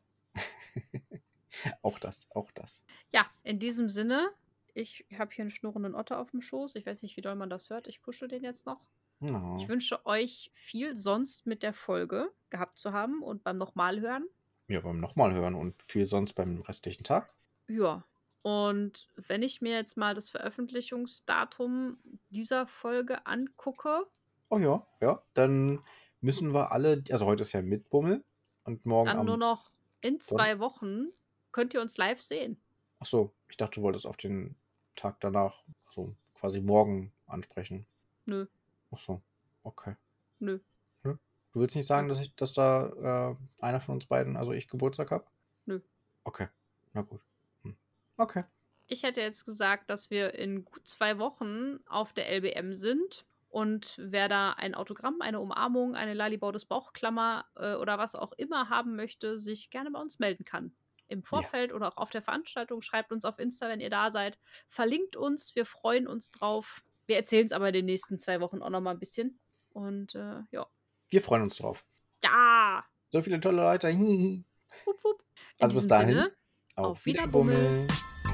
Auch das. Ja, in diesem Sinne, ich habe hier einen schnurrenden Otter auf dem Schoß. Ich weiß nicht, wie doll man das hört. Ich kuschel den jetzt noch. No. Ich wünsche euch viel sonst mit der Folge gehabt zu haben und beim nochmal hören. Ja, beim nochmal hören und viel sonst beim restlichen Tag. Ja. Und wenn ich mir jetzt mal das Veröffentlichungsdatum dieser Folge angucke, Oh ja, dann müssen wir alle, also heute ist ja Mitbummel und morgen dann nur am noch in 2 Wochen könnt ihr uns live sehen. Ach so, ich dachte, du wolltest auf den Tag danach, so quasi morgen ansprechen. Nö, Ach so, okay. nö. Nö. Du willst nicht sagen, dass da einer von uns beiden, also ich, Geburtstag habe? Nö. Okay, na gut. Okay. Ich hätte jetzt gesagt, dass wir in gut 2 Wochen auf der LBM sind. Und wer da ein Autogramm, eine Umarmung, eine Lalibau des Bauchklammer oder was auch immer haben möchte, sich gerne bei uns melden kann. Im Vorfeld oder auch auf der Veranstaltung. Schreibt uns auf Insta, wenn ihr da seid. Verlinkt uns, wir freuen uns drauf. Wir erzählen es aber in den nächsten 2 Wochen auch nochmal ein bisschen. Und ja. Wir freuen uns drauf. Ja! So viele tolle Leute. Wupp, wupp. In Also bis diesem dahin, Sinne, auf Wiederbummel. Wiederbummel.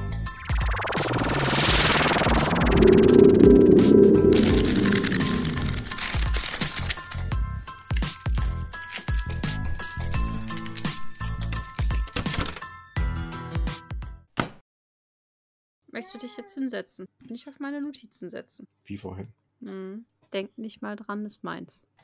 Möchtest du dich jetzt hinsetzen? Nicht auf meine Notizen setzen. Wie vorhin. Denk nicht mal dran, ist meins.